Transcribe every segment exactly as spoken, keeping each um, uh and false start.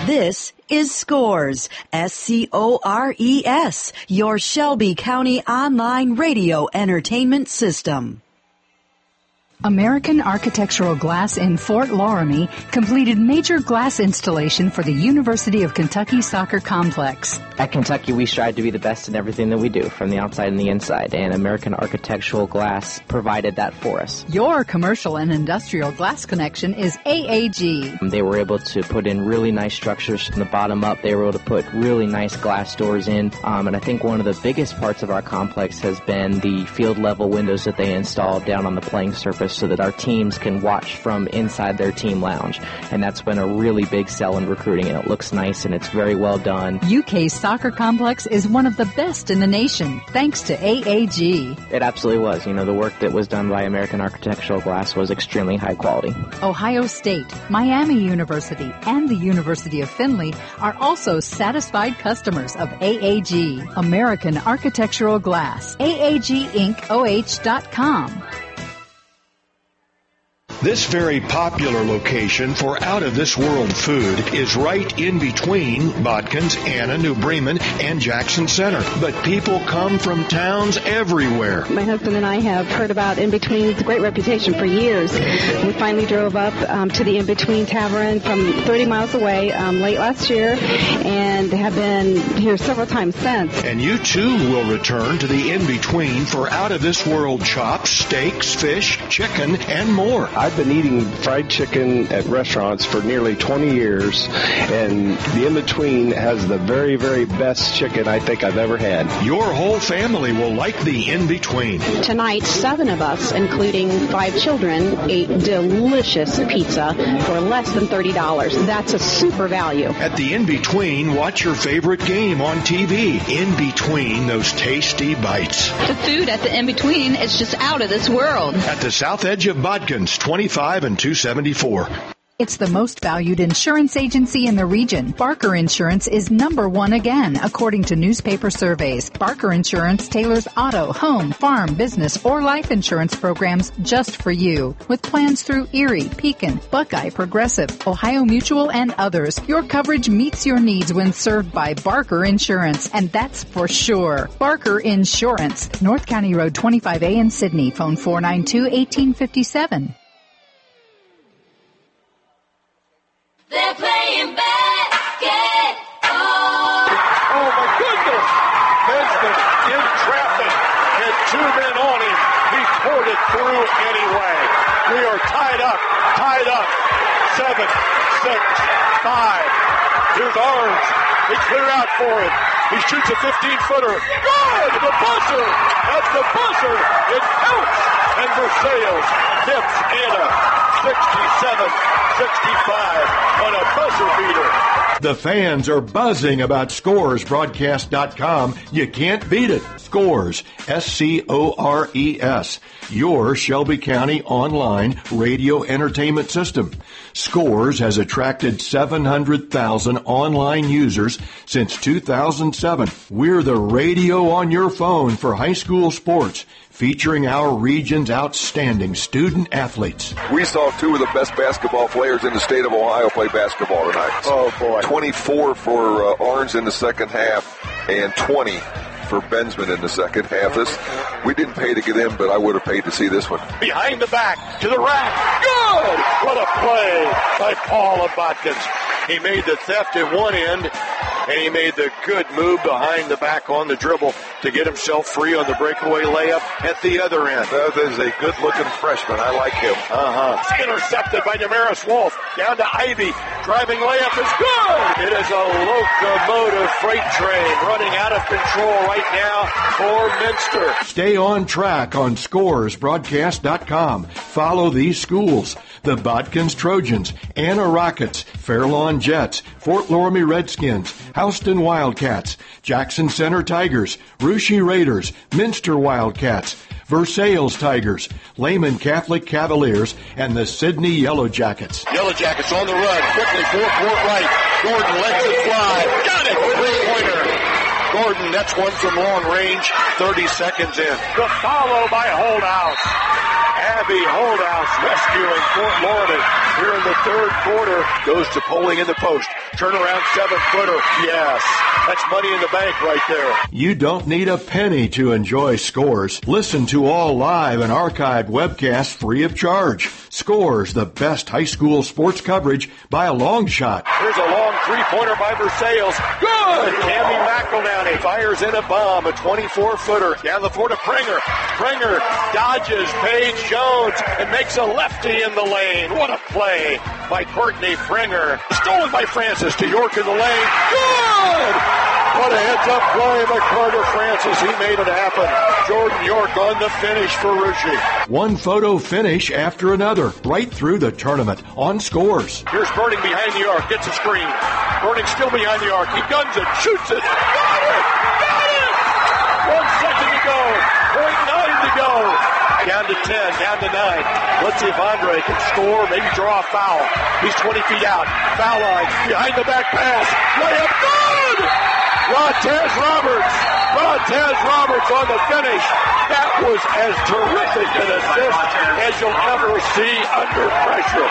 This is Scores, S C O R E S, your Shelby County online radio entertainment system. American Architectural Glass in Fort Loramie completed major glass installation for the University of Kentucky Soccer Complex. At Kentucky, we strive to be the best in everything that we do, from the outside and the inside, and American Architectural Glass provided that for us. Your commercial and industrial glass connection is A A G. They were able to put in really nice structures from the bottom up. They were able to put really nice glass doors in, um, and I think one of the biggest parts of our complex has been the field-level windows that they installed down on the playing surface, so that our teams can watch from inside their team lounge. And that's been a really big sell in recruiting, and it looks nice and it's very well done. U K's soccer complex is one of the best in the nation, thanks to A A G. It absolutely was. You know, the work that was done by American Architectural Glass was extremely high quality. Ohio State, Miami University, and the University of Findlay are also satisfied customers of A A G. American Architectural Glass. A A G Inc O H dot com. This very popular location for out-of-this-world food is right in between Botkins, Anna, New Bremen, and Jackson Center. But people come from towns everywhere. My husband and I have heard about In Between. It's a great reputation for years. We finally drove up um, to the In Between Tavern from thirty miles away um, late last year and have been here several times since. And you, too, will return to the In Between for out-of-this-world chops, steaks, fish, chicken, and more. I've been eating fried chicken at restaurants for nearly twenty years, and the In-Between has the very, very best chicken I think I've ever had. Your whole family will like the In-Between. Tonight, seven of us, including five children, ate delicious pizza for less than thirty dollars. That's a super value. At the In-Between, watch your favorite game on T V. In between those tasty bites. The food at the In-Between is just out of this world. At the south edge of Botkins, twenty-five and two seventy-four. It's the most valued insurance agency in the region. Barker Insurance is number one again, according to newspaper surveys. Barker Insurance tailors auto, home, farm, business, or life insurance programs just for you. With plans through Erie, Pekin, Buckeye, Progressive, Ohio Mutual, and others, your coverage meets your needs when served by Barker Insurance, and that's for sure. Barker Insurance, North County Road twenty-five A in Sydney. Phone four nine two, one eight five seven. They're playing basketball. Oh, my goodness. Benson in traffic. Had two men on him. He poured it through anyway. We are tied up. Tied up. Seven, six, five. Here's Arns. They clear out for him. He shoots a fifteen-footer. Good! The buzzer! At the buzzer, it counts. And Versailles tips Anna sixty-seven sixty-five on a buzzer beater. The fans are buzzing about Scores Broadcast dot com. You can't beat it. Scores, S C O R E S, your Shelby County online radio entertainment system. Scores has attracted seven hundred thousand online users since two thousand seven. We're the radio on your phone for high school sports, featuring our region's outstanding student athletes. We saw two of the best basketball players in the state of Ohio play basketball tonight. Oh, boy. twenty-four for uh, Arns in the second half and twenty for Bensman in the second half. This, we didn't pay to get in, but I would have paid to see this one. Behind the back, to the rack. Good! What a play by Paul of Botkins. He made the theft at one end, and he made the good move behind the back on the dribble to get himself free on the breakaway layup at the other end. That is a good-looking freshman. I like him. Uh-huh. It's intercepted by Damaris Wolf. Down to Ivy. Driving layup is good. It is a locomotive freight train running out of control right now for Minster. Stay on track on Scores Broadcast dot com. Follow these schools: the Botkins Trojans, Anna Rockets, Fairlawn Jets, Fort Loramie Redskins, Houston Wildcats, Jackson Center Tigers, Russia Raiders, Minster Wildcats, Versailles Tigers, Lehman Catholic Cavaliers, and the Sydney Yellow Jackets. Yellow Jackets on the run. Quickly, four-court right. Gordon lets it fly. Got it! Three-pointer. Gordon nets one from long range, thirty seconds in. The follow by Holdhouse. Abby Holdhouse rescuing Fort Lauderdale here in the third quarter. Goes to Poling in the post. Turnaround seven-footer. Yes. That's money in the bank right there. You don't need a penny to enjoy Scores. Listen to all live and archived webcasts free of charge. Scores, the best high school sports coverage by a long shot. Here's a long three-pointer by Versailles. Good! Cammy McEldowney fires in a bomb, a twenty-four-footer. Down the floor to Prenger. Prenger dodges Paige Jones and makes a lefty in the lane. What a play by Courtney Prenger. Stolen by Francis to York in the lane. Good! What a heads-up play by Carter Francis. He made it happen. Jordan York on the finish for Russia. One photo finish after another, right through the tournament on Scores. Here's Burning behind the arc, gets a screen. Burning still behind the arc. He guns it, shoots it. Got it! Got it! One second to go. Point nine to go. Down to ten, down to nine. Let's see if Andre can score, maybe draw a foul. He's twenty feet out. Foul line, behind the back pass. Layup, good! Rontez Roberts. Rontez Roberts on the finish. That was as terrific an assist as you'll ever see under pressure.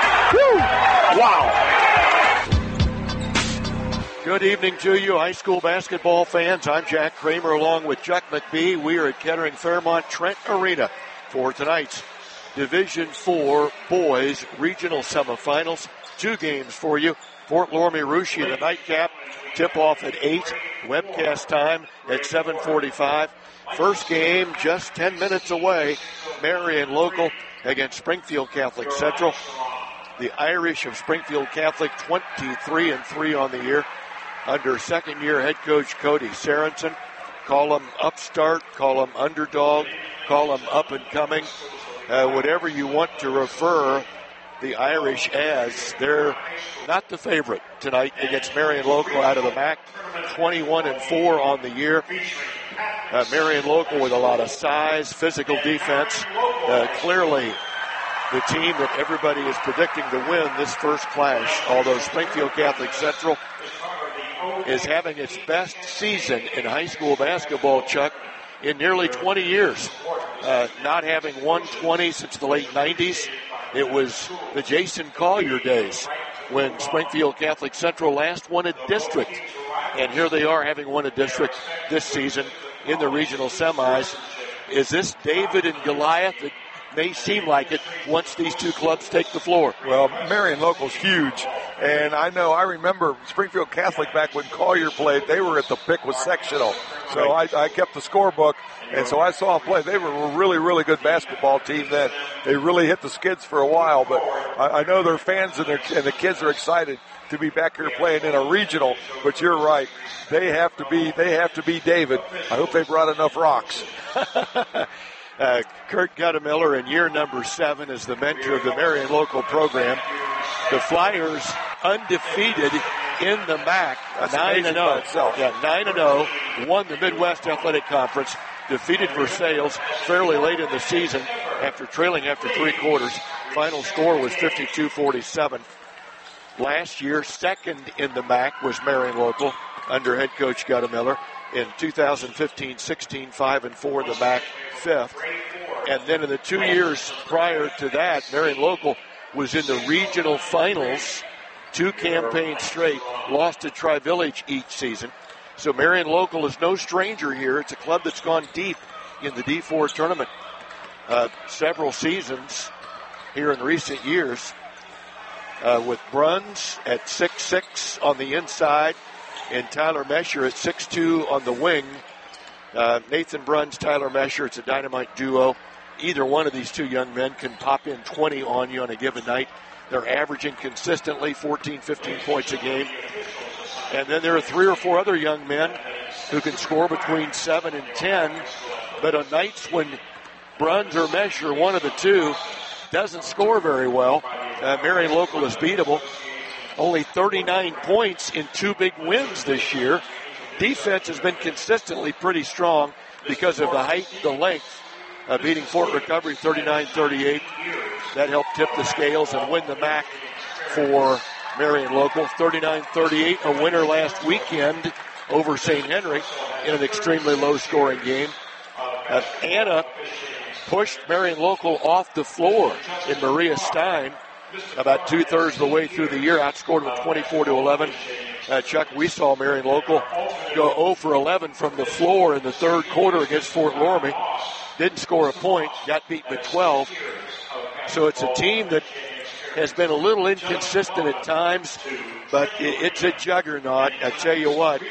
Woo! Wow. Good evening to you, high school basketball fans. I'm Jack Kramer along with Chuck McBee. We are at Kettering Fairmont Trent Arena for tonight's Division four Boys Regional Semifinals. Two games for you. Fort Loramie Russia, the nightcap. Tip-off at eight. Webcast time at seven forty-five. First game just ten minutes away. Marion Local against Springfield Catholic Central. The Irish of Springfield Catholic twenty-three and three on the year under second-year head coach Cody Sorensen. Call them upstart, call them underdog, call them up-and-coming. Uh, whatever you want to refer the Irish as. They're not the favorite tonight against Marion Local out of the M A C. twenty-one and four on the year. Uh, Marion Local with a lot of size, physical defense. Uh, clearly the team that everybody is predicting to win this first clash, although Springfield Catholic Central is having its best season in high school basketball, Chuck, in nearly twenty years. Uh, not having won twenty since the late nineties. It was the Jason Collier days when Springfield Catholic Central last won a district. And here they are having won a district this season in the regional semis. Is this David and Goliath? It may seem like it once these two clubs take the floor. Well, Marion Local's huge. And I know, I remember Springfield Catholic back when Collier played, they were at the Pickwick sectional. So I, I kept the scorebook, and so I saw them play. They were a really, really good basketball team then. They really hit the skids for a while, but I, I know their fans and, their, and the kids are excited to be back here playing in a regional. But you're right, they have to be, they have to be David. I hope they brought enough rocks. uh, Kurt Guttemiller in year number seven is the mentor of the Marion Local program. The Flyers undefeated in the M A C, nine and oh. Yeah, nine and oh. Won the Midwest Athletic Conference. Defeated Versailles fairly late in the season after trailing after three quarters. Final score was fifty-two forty-seven. Last year, second in the M A C was Marion Local under head coach Guttemiller. In two thousand fifteen sixteen, five and four in the M A C, fifth. And then in the two years prior to that, Marion Local was in the regional finals, two campaigns straight, lost to Tri-Village each season. So Marion Local is no stranger here. It's a club that's gone deep in the D four tournament uh, several seasons here in recent years. Uh, with Bruns at six six on the inside and Tyler Mesher at six two on the wing. Uh, Nathan Bruns, Tyler Mesher, it's a dynamite duo. Either one of these two young men can pop in twenty on you on a given night. They're averaging consistently fourteen, fifteen points a game. And then there are three or four other young men who can score between seven and ten. But on nights when Bruns or Mesher, one of the two, doesn't score very well, uh, Marion Local is beatable. Only thirty-nine points in two big wins this year. Defense has been consistently pretty strong because of the height, the length. Uh, beating Fort Recovery thirty-nine thirty-eight. That helped tip the scales and win the M A C for Marion Local. thirty-nine thirty-eight, a winner last weekend over Saint Henry in an extremely low-scoring game. Uh, Anna pushed Marion Local off the floor in Maria Stein about two-thirds of the way through the year, outscored them twenty-four to eleven. Uh, Chuck, we saw Marion Local go zero for eleven from the floor in the third quarter against Fort Loramie. Didn't score a point, got beat by twelve. So it's a team that has been a little inconsistent at times, but it's a juggernaut. I tell you what,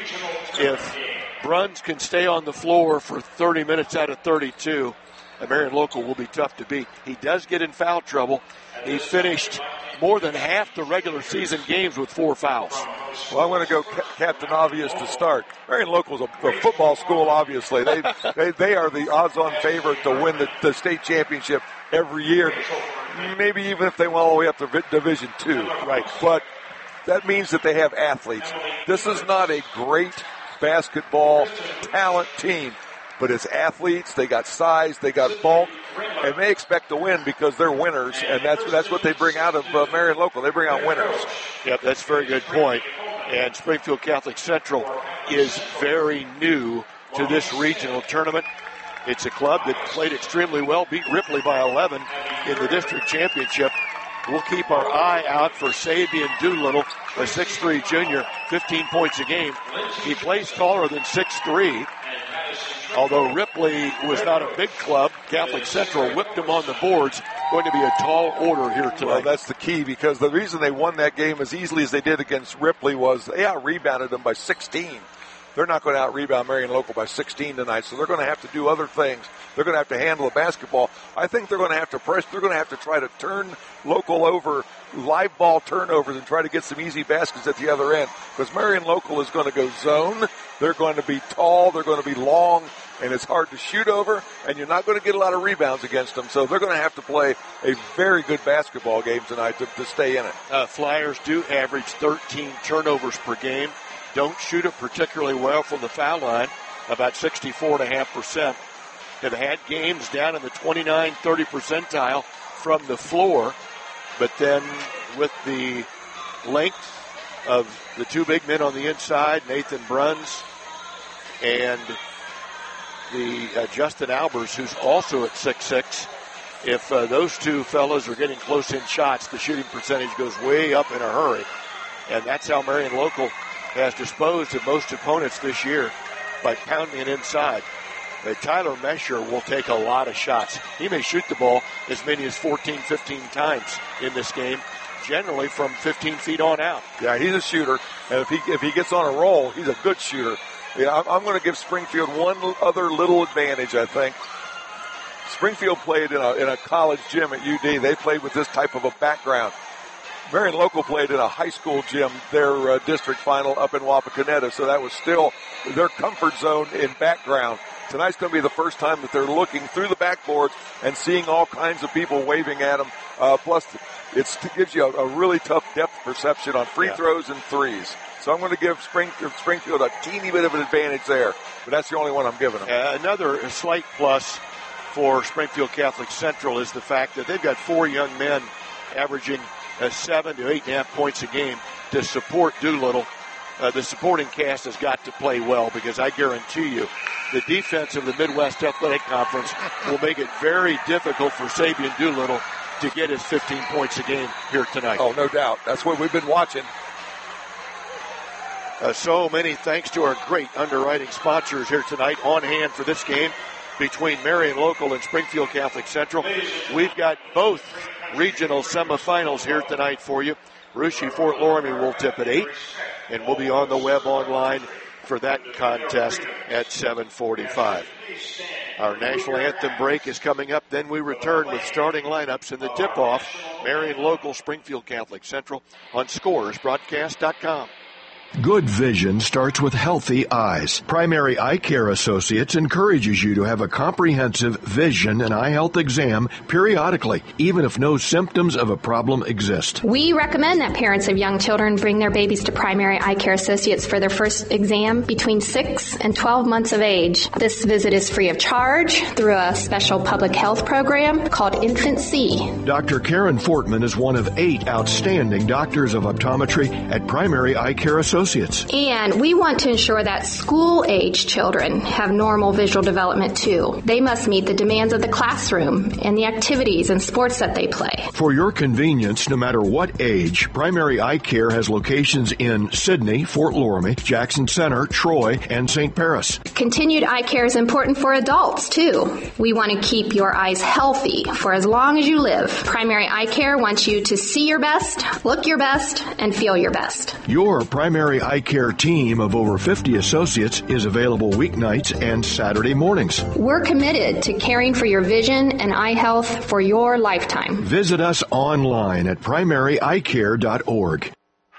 if Bruns can stay on the floor for thirty minutes out of thirty-two, Marion Local will be tough to beat. He does get in foul trouble. He finished more than half the regular season games with four fouls. Well, I'm going to go ca- Captain Obvious to start. Marion Local is a, a football school, obviously. They, they they are the odds-on favorite to win the, the state championship every year, maybe even if they went all the way up to Division Two. Right. But that means that they have athletes. This is not a great basketball talent team, but it's athletes. They got size, they got bulk, and they expect to win because they're winners, and that's that's what they bring out of uh, Marion Local. They bring out winners. Yep, that's a very good point. And Springfield Catholic Central is very new to this regional tournament. It's a club that played extremely well, beat Ripley by eleven in the district championship. We'll keep our eye out for Sabian Doolittle, a six three junior, fifteen points a game. He plays taller than six three. Although Ripley was not a big club, Catholic Central whipped them on the boards. Going to be a tall order here tonight. Well, that's the key, because the reason they won that game as easily as they did against Ripley was they out-rebounded them by sixteen. They're not going to out-rebound Marion Local by sixteen tonight, so they're going to have to do other things. They're going to have to handle the basketball. I think they're going to have to press. They're going to have to try to turn Local over, live ball turnovers, and try to get some easy baskets at the other end, because Marion Local is going to go zone. They're going to be tall. They're going to be long, and it's hard to shoot over, and you're not going to get a lot of rebounds against them. So they're going to have to play a very good basketball game tonight to, to stay in it. Uh, Flyers do average thirteen turnovers per game. Don't shoot it particularly well from the foul line, about sixty-four point five percent. Have had games down in the twenty-nine, thirty percentile from the floor, but then with the length of the two big men on the inside, Nathan Bruns and the uh, Justin Albers, who's also at six six, if uh, those two fellas are getting close in shots, the shooting percentage goes way up in a hurry. And that's how Marion Local has disposed of most opponents this year, by pounding it inside. But Tyler Mesher will take a lot of shots. He may shoot the ball as many as fourteen, fifteen times in this game, generally from fifteen feet on out. Yeah, he's a shooter, and if he if he gets on a roll, he's a good shooter. Yeah, I'm, I'm going to give Springfield one other little advantage, I think. Springfield played in a, in a college gym at U D. They played with this type of a background. Marion Local played in a high school gym, their uh, district final up in Wapakoneta, so that was still their comfort zone in background. Tonight's going to be the first time that they're looking through the backboards and seeing all kinds of people waving at them. Uh, plus, it's, it gives you a, a really tough depth perception on free yeah. throws and threes. So I'm going to give Springfield, Springfield a teeny bit of an advantage there, but that's the only one I'm giving them. Uh, another slight plus for Springfield Catholic Central is the fact that they've got four young men averaging uh, seven to eight and a half points a game to support Doolittle. Uh, the supporting cast has got to play well, because I guarantee you the defense of the Midwest Athletic Conference will make it very difficult for Sabian Doolittle to get his fifteen points a game here tonight. Oh, no doubt. That's what we've been watching. Uh, so many thanks to our great underwriting sponsors here tonight on hand for this game between Marion Local and Springfield Catholic Central. We've got both regional semifinals here tonight for you. Russia Fort Loramie will tip at eight, and we'll be on the web online for that contest at seven forty-five. Our national anthem break is coming up. Then we return with starting lineups and the tip-off. Marion Local, Springfield Catholic Central on scores broadcast dot com. Good vision starts with healthy eyes. Primary Eye Care Associates encourages you to have a comprehensive vision and eye health exam periodically, even if no symptoms of a problem exist. We recommend that parents of young children bring their babies to Primary Eye Care Associates for their first exam between six and twelve months of age. This visit is free of charge through a special public health program called Infant C. Doctor Karen Fortman is one of eight outstanding doctors of optometry at Primary Eye Care Associates. associates. And we want to ensure that school-age children have normal visual development too. They must meet the demands of the classroom and the activities and sports that they play. For your convenience, no matter what age, Primary Eye Care has locations in Sidney, Fort Loramie, Jackson Center, Troy, and Saint Paris. Continued eye care is important for adults too. We want to keep your eyes healthy for as long as you live. Primary Eye Care wants you to see your best, look your best, and feel your best. Your Primary Eye Care team of over fifty associates is available weeknights and Saturday mornings. We're committed to caring for your vision and eye health for your lifetime. Visit us online at primary eye care dot org.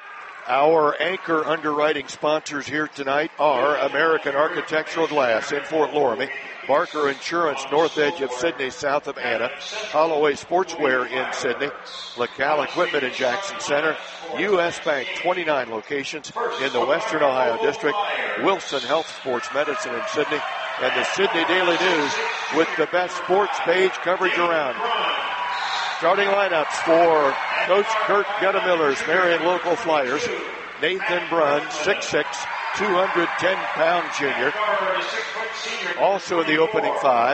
Our anchor underwriting sponsors here tonight are American Architectural Glass in Fort Loramie, Barker Insurance, north edge of Sidney, south of Anna, Holloway Sportswear in Sidney, LaCal Equipment in Jackson Center, U S Bank, twenty-nine locations in the Western Ohio District, Wilson Health Sports Medicine in Sidney, and the Sidney Daily News with the best sports page coverage around. Starting lineups for Coach Kurt Guttemiller's Marion Local Flyers. Nathan Brunn, six six, two hundred ten pound junior. Also in the opening five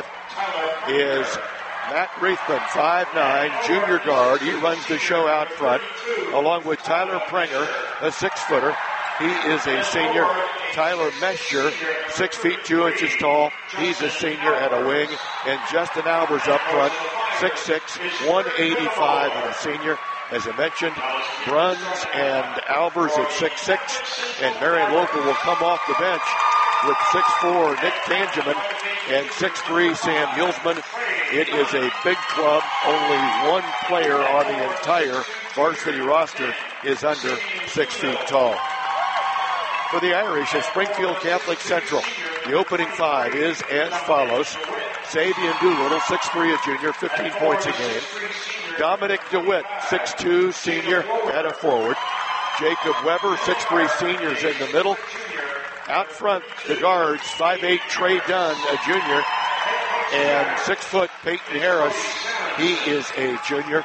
is Matt Reithman, five nine, junior guard. He runs the show out front, along with Tyler Prenger, a six-footer. He is a senior. Tyler Mesher, six feet two inches tall. He's a senior at a wing. And Justin Albers up front, six six, one eighty-five, and a senior. As I mentioned, Bruns and Albers at six six, and Marion Local will come off the bench with six four Nick Tangeman and six three Sam Hulsman. It is a big club. Only one player on the entire varsity roster is under six feet tall. For the Irish at Springfield Catholic Central, the opening five is as follows. Sabian Doolittle, six three, a junior, fifteen points a game. Dominic DeWitt, six two, senior, at a forward. Jacob Weber, six three, seniors in the middle. Out front, the guards, five eight, Trey Dunn, a junior, and six foot Peyton Harris, he is a junior.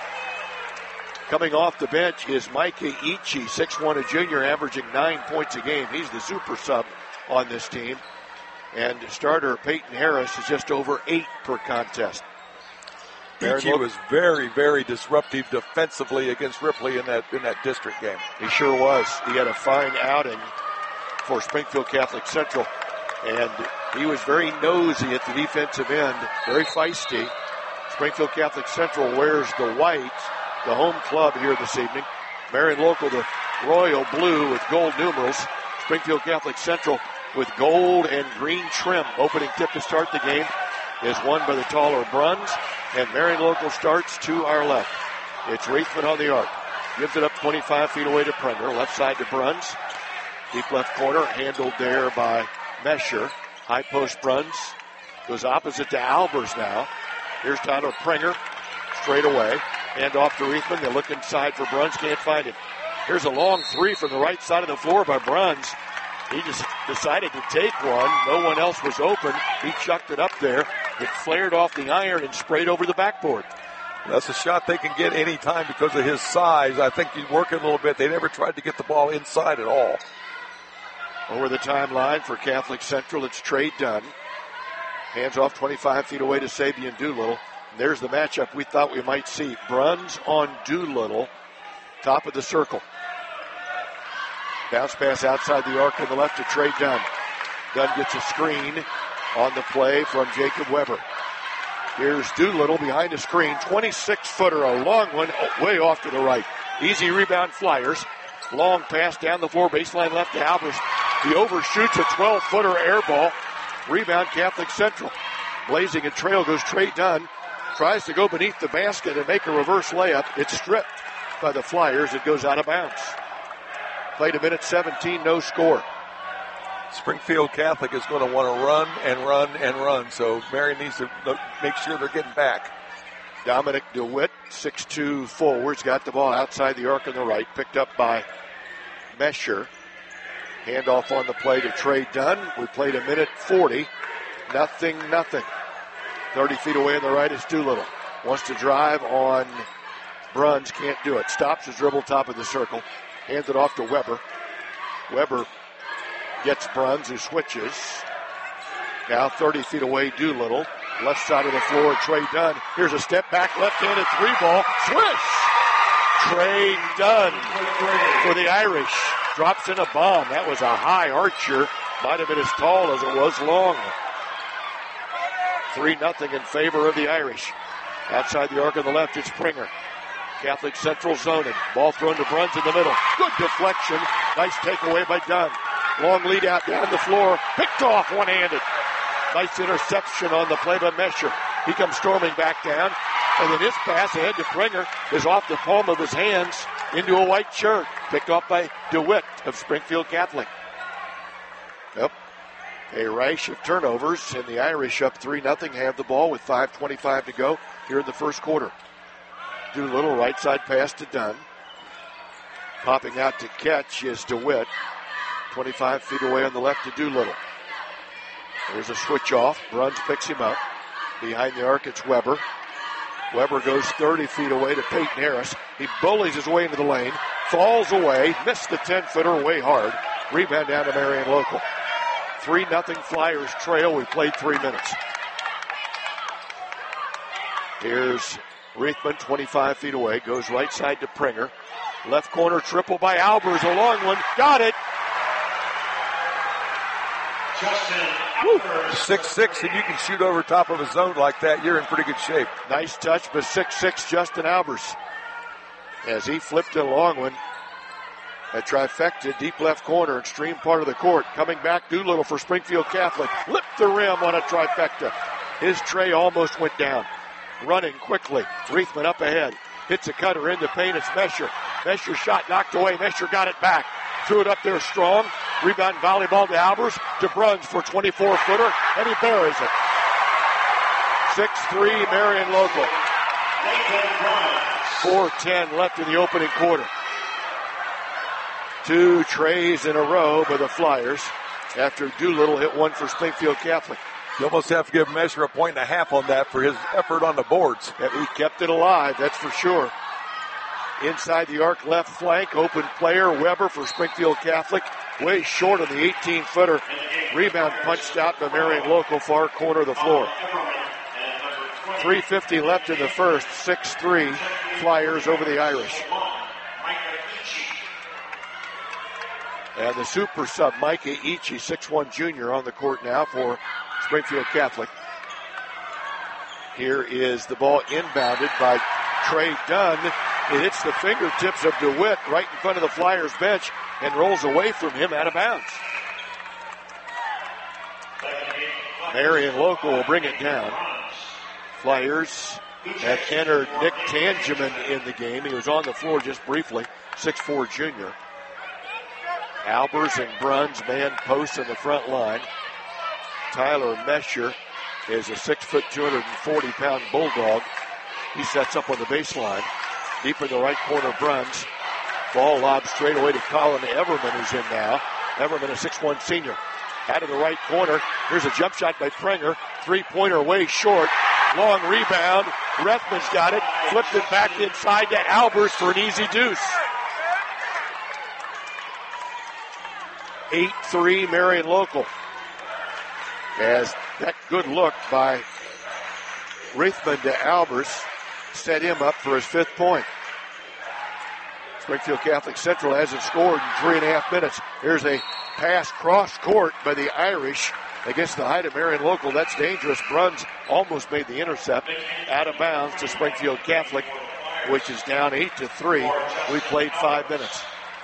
Coming off the bench is Micah Ichi, six one, a junior, averaging nine points a game. He's the super sub on this team. And starter Peyton Harris is just over eight per contest. Ichi was very, very disruptive defensively against Ripley in that in that district game. He sure was. He had a fine outing for Springfield Catholic Central, and he was very nosy at the defensive end, very feisty. Springfield Catholic Central wears the white, the home club here this evening. Marion Local, the royal blue with gold numerals. Springfield Catholic Central with gold and green trim. Opening tip to start the game is won by the taller Bruns, and Marion Local starts to our left. It's Reithman on the arc. Gives it up twenty-five feet away to Prenger. Left side to Bruns. Deep left corner, handled there by Mesher. High post Bruns. Goes opposite to Albers now. Here's Tyler Prenger. Straight away. Hand off to Reithman. They look inside for Bruns. Can't find him. Here's a long three from the right side of the floor by Bruns. He just decided to take one. No one else was open. He chucked it up there. It flared off the iron and sprayed over the backboard. That's a shot they can get any time because of his size. I think he's working a little bit. They never tried to get the ball inside at all. Over the timeline for Catholic Central, it's Trey Dunn. Hands off twenty-five feet away to Sabian Doolittle. And there's the matchup we thought we might see. Bruns on Doolittle, top of the circle. Bounce pass outside the arc on the left to Trey Dunn. Dunn gets a screen on the play from Jacob Weber. Here's Doolittle behind the screen. twenty-six footer, a long one, way off to the right. Easy rebound Flyers. Long pass down the floor, baseline left to Albers. He overshoots a twelve footer air ball. Rebound Catholic Central. Blazing a trail goes Trey Dunn. Tries to go beneath the basket and make a reverse layup. It's stripped by the Flyers. It goes out of bounds. Played a minute seventeen, no score. Springfield Catholic is going to want to run and run and run, so Marion needs to make sure they're getting back. Dominic DeWitt, six two forwards, got the ball outside the arc on the right, picked up by Mesher. Handoff on the play to Trey Dunn. We played a minute forty. Nothing, nothing. thirty feet away on the right is Doolittle. Wants to drive on Bruns, can't do it. Stops his dribble top of the circle. Hands it off to Weber. Weber gets Bruns, who switches. Now thirty feet away, Doolittle. Left side of the floor, Trey Dunn. Here's a step back, left-handed three ball. Swish! Trey Dunn for the Irish. Drops in a bomb. That was a high archer. Might have been as tall as it was long. three nothing in favor of the Irish. Outside the arc on the left, it's Springer. Catholic Central zoning. Ball thrown to Bruns in the middle. Good deflection. Nice takeaway by Dunn. Long lead out down the floor. Picked off one-handed. Nice interception on the play by Mesher. He comes storming back down. And then his pass ahead to Springer is off the palm of his hands into a white shirt. Picked off by DeWitt of Springfield Catholic. Yep. A rash of turnovers, and the Irish up three nothing have the ball with five twenty-five to go here in the first quarter. Doolittle, right side pass to Dunn. Popping out to catch is DeWitt. twenty-five feet away on the left to Doolittle. There's a switch off. Bruns picks him up. Behind the arc, it's Weber. Weber goes thirty feet away to Peyton Harris. He bullies his way into the lane. Falls away. Missed the ten-footer way hard. Rebound down to Marion Local. three nothing Flyers trail. We played three minutes. Here's Reithman, twenty-five feet away. Goes right side to Pringer. Left corner triple by Albers. A long one. Got it. six six, and you can shoot over top of a zone like that. You're in pretty good shape. Nice touch, but six six Justin Albers. As he flipped a long one. A trifecta, deep left corner, extreme part of the court. Coming back, Doolittle for Springfield Catholic. Lipped the rim on a trifecta. His tray almost went down. Running quickly. Reithman up ahead. Hits a cutter in the paint. It's Mesher. Mesher shot knocked away. Mesher got it back. Threw it up there strong. Rebound volleyball to Albers. To Bruns for twenty-four footer. And he buries it. six three Marion Local. four ten left in the opening quarter. Two trays in a row by the Flyers after Doolittle hit one for Springfield Catholic. You almost have to give Mesher a point and a half on that for his effort on the boards. Yeah, he kept it alive, that's for sure. Inside the arc left flank, open player, Weber for Springfield Catholic. Way short of the eighteen-footer. Rebound punched out by Marion Local, far corner of the floor. three fifty left in the first, six three Flyers over the Irish. And the super sub, Micah Ichi, six one junior, on the court now for Springfield Catholic. Here is the ball inbounded by Trey Dunn. It hits the fingertips of DeWitt right in front of the Flyers bench and rolls away from him out of bounds. Marion Local will bring it down. Flyers have entered Nick Tangeman in the game. He was on the floor just briefly, six four junior. Albers and Bruns man posts in the front line. Tyler Mesher is a six foot, two hundred forty pound bulldog. He sets up on the baseline. Deep in the right corner, Bruns. Ball lob straight away to Colin Everman, who's in now. Everman, a six one senior. Out of the right corner. Here's a jump shot by Pringer. Three-pointer way short. Long rebound. Rethman's got it. Flipped it back inside to Albers for an easy deuce. eight three Marion Local. As that good look by Reithman to Albers set him up for his fifth point. Springfield Catholic Central hasn't scored in three and a half minutes. Here's a pass cross court by the Irish against the height of Marion Local. That's dangerous. Bruns almost made the intercept. Out of bounds to Springfield Catholic, which is down eight to three. We played five minutes.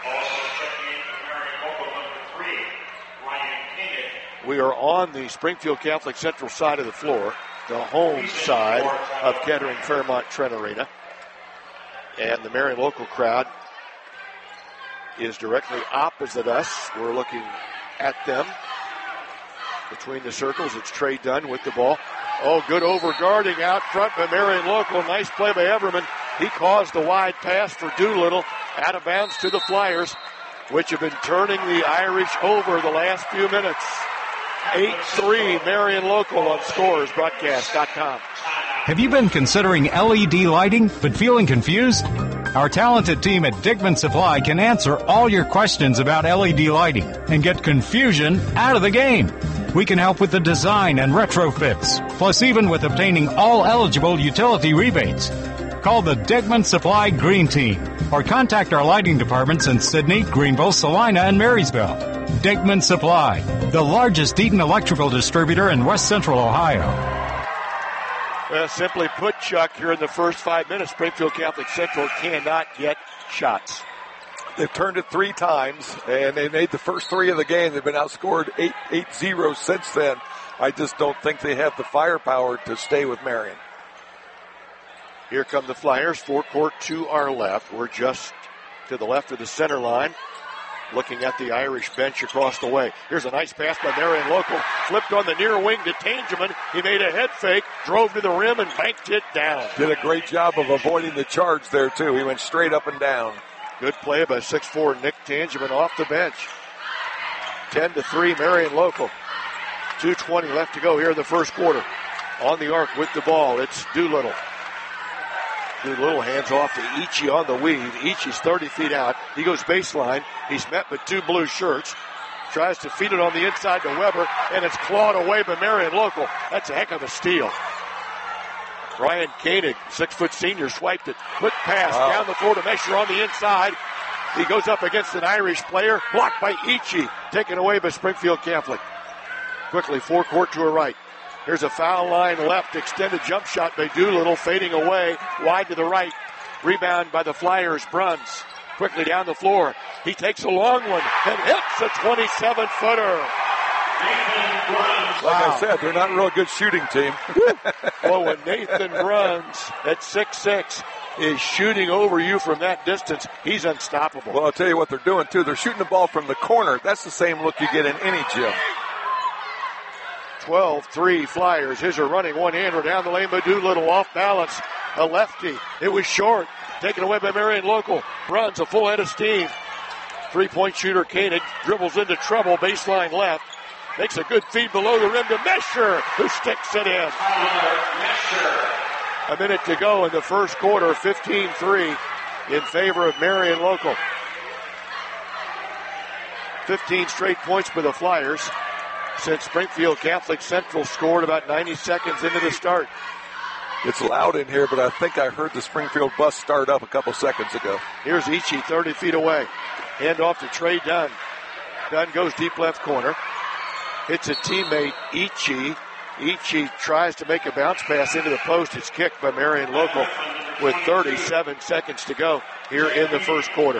We are on the Springfield Catholic Central side of the floor, the home side of Kettering Fairmont Trent Arena. And the Marion Local crowd is directly opposite us. We're looking at them. Between the circles, it's Trey Dunn with the ball. Oh, good overguarding out front by Marion Local. Nice play by Everman. He caused the wide pass for Doolittle. Out of bounds to the Flyers, which have been turning the Irish over the last few minutes. eight three Marion Local on scores broadcast dot com. Have you been considering L E D lighting but feeling confused? Our talented team at Dickman Supply can answer all your questions about L E D lighting and get confusion out of the game. We can help with the design and retrofits, plus even with obtaining all eligible utility rebates. Call the Dickman Supply Green Team or contact our lighting departments in Sydney, Greenville, Salina, and Marysville. Dickman Supply, the largest Eaton electrical distributor in West Central Ohio. Well, simply put, Chuck, here in the first five minutes, Springfield Catholic Central cannot get shots. They've turned it three times, and they made the first three of the game. They've been outscored eight zero since then. I just don't think they have the firepower to stay with Marion. Here come the Flyers, forecourt to our left. We're just to the left of the center line, looking at the Irish bench across the way. Here's a nice pass by Marion Local. Flipped on the near wing to Tangeman. He made a head fake, drove to the rim, and banked it down. Did a great job of avoiding the charge there, too. He went straight up and down. Good play by six four Nick Tangeman off the bench. ten to three, Marion Local. two twenty left to go here in the first quarter. On the arc with the ball, it's Doolittle. Doolittle hands off to Ichi on the weave. Ichi's thirty feet out. He goes baseline. He's met with two blue shirts. Tries to feed it on the inside to Weber, and it's clawed away by Marion Local. That's a heck of a steal. Ryan Koenig, six-foot senior, swiped it. Quick pass wow. down the floor to Mesher on the inside. He goes up against an Irish player. Blocked by Ichi. Taken away by Springfield Catholic. Quickly, forecourt to her right. Here's a foul line left. Extended jump shot by Doolittle. Fading away. Wide to the right. Rebound by the Flyers. Bruns. Quickly down the floor. He takes a long one and hits a twenty-seven footer. Like wow. I said, they're not a real good shooting team. Well, when Nathan Bruns at six six is shooting over you from that distance, he's unstoppable. Well, I'll tell you what they're doing, too. They're shooting the ball from the corner. That's the same look you get in any gym. twelve three Flyers. Here's a running one-hander down the lane by Doolittle. Off balance. A lefty. It was short. Taken away by Marion Local. Bruns a full head of steam. Three-point shooter Koenig dribbles into trouble. Baseline left. Makes a good feed below the rim to Mesher, who sticks it in. A minute to go in the first quarter, fifteen three in favor of Marion Local. fifteen straight points for the Flyers since Springfield Catholic Central scored about ninety seconds into the start. It's loud in here, but I think I heard the Springfield bus start up a couple seconds ago. Here's Ichi, thirty feet away. Hand off to Trey Dunn. Dunn goes deep left corner. Hits a teammate, Ichi. Ichi tries to make a bounce pass into the post. It's kicked by Marion Local with thirty-seven seconds to go here in the first quarter.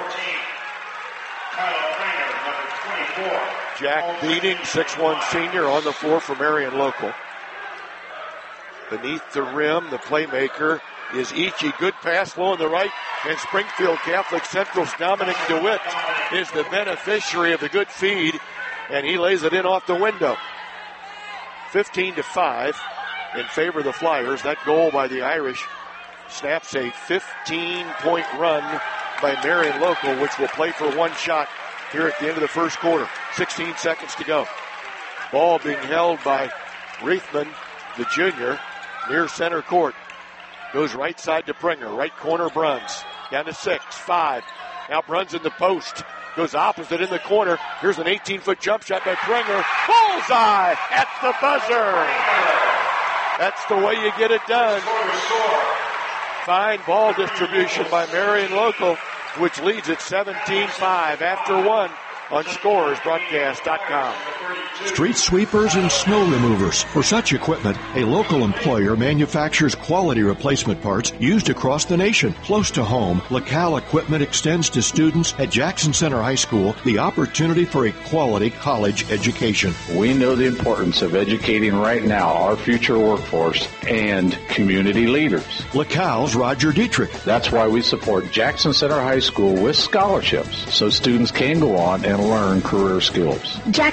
Jack Beating, six one senior, on the floor for Marion Local. Beneath the rim, the playmaker is Ichi. Good pass low on the right, and Springfield Catholic Central's Dominic DeWitt is the beneficiary of the good feed, and he lays it in off the window. fifteen to five in favor of the Flyers. That goal by the Irish snaps a fifteen-point run by Marion Local, which will play for one shot here at the end of the first quarter. sixteen seconds to go. Ball being held by Reithman, the junior, near center court. Goes right side to Pringer. Right corner, Bruns. Down to six, five. Now Bruns in the post. Goes opposite in the corner. Here's an eighteen-foot jump shot by Pringer. Bullseye at the buzzer. That's the way you get it done. Fine ball distribution by Marion Local, which leads at seventeen five after one on Scores Broadcast dot com. Street sweepers and snow removers. For such equipment, a local employer manufactures quality replacement parts used across the nation. Close to home, LaCal Equipment extends to students at Jackson Center High School the opportunity for a quality college education. We know the importance of educating right now our future workforce and community leaders. LaCal's Roger Dietrich. That's why we support Jackson Center High School with scholarships so students can go on and learn career skills. Jackson Center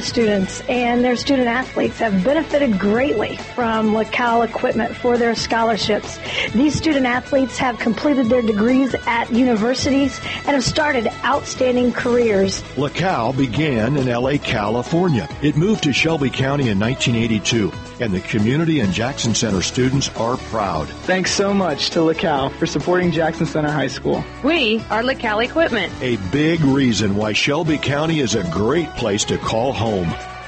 students and their student athletes have benefited greatly from LaCal equipment for their scholarships. These student athletes have completed their degrees at universities and have started outstanding careers. LaCal began in L A, California. It moved to Shelby County in nineteen eighty-two, and the community and Jackson Center students are proud. Thanks so much to LaCal for supporting Jackson Center High School. We are LaCal Equipment. A big reason why Shelby County is a great place to call home.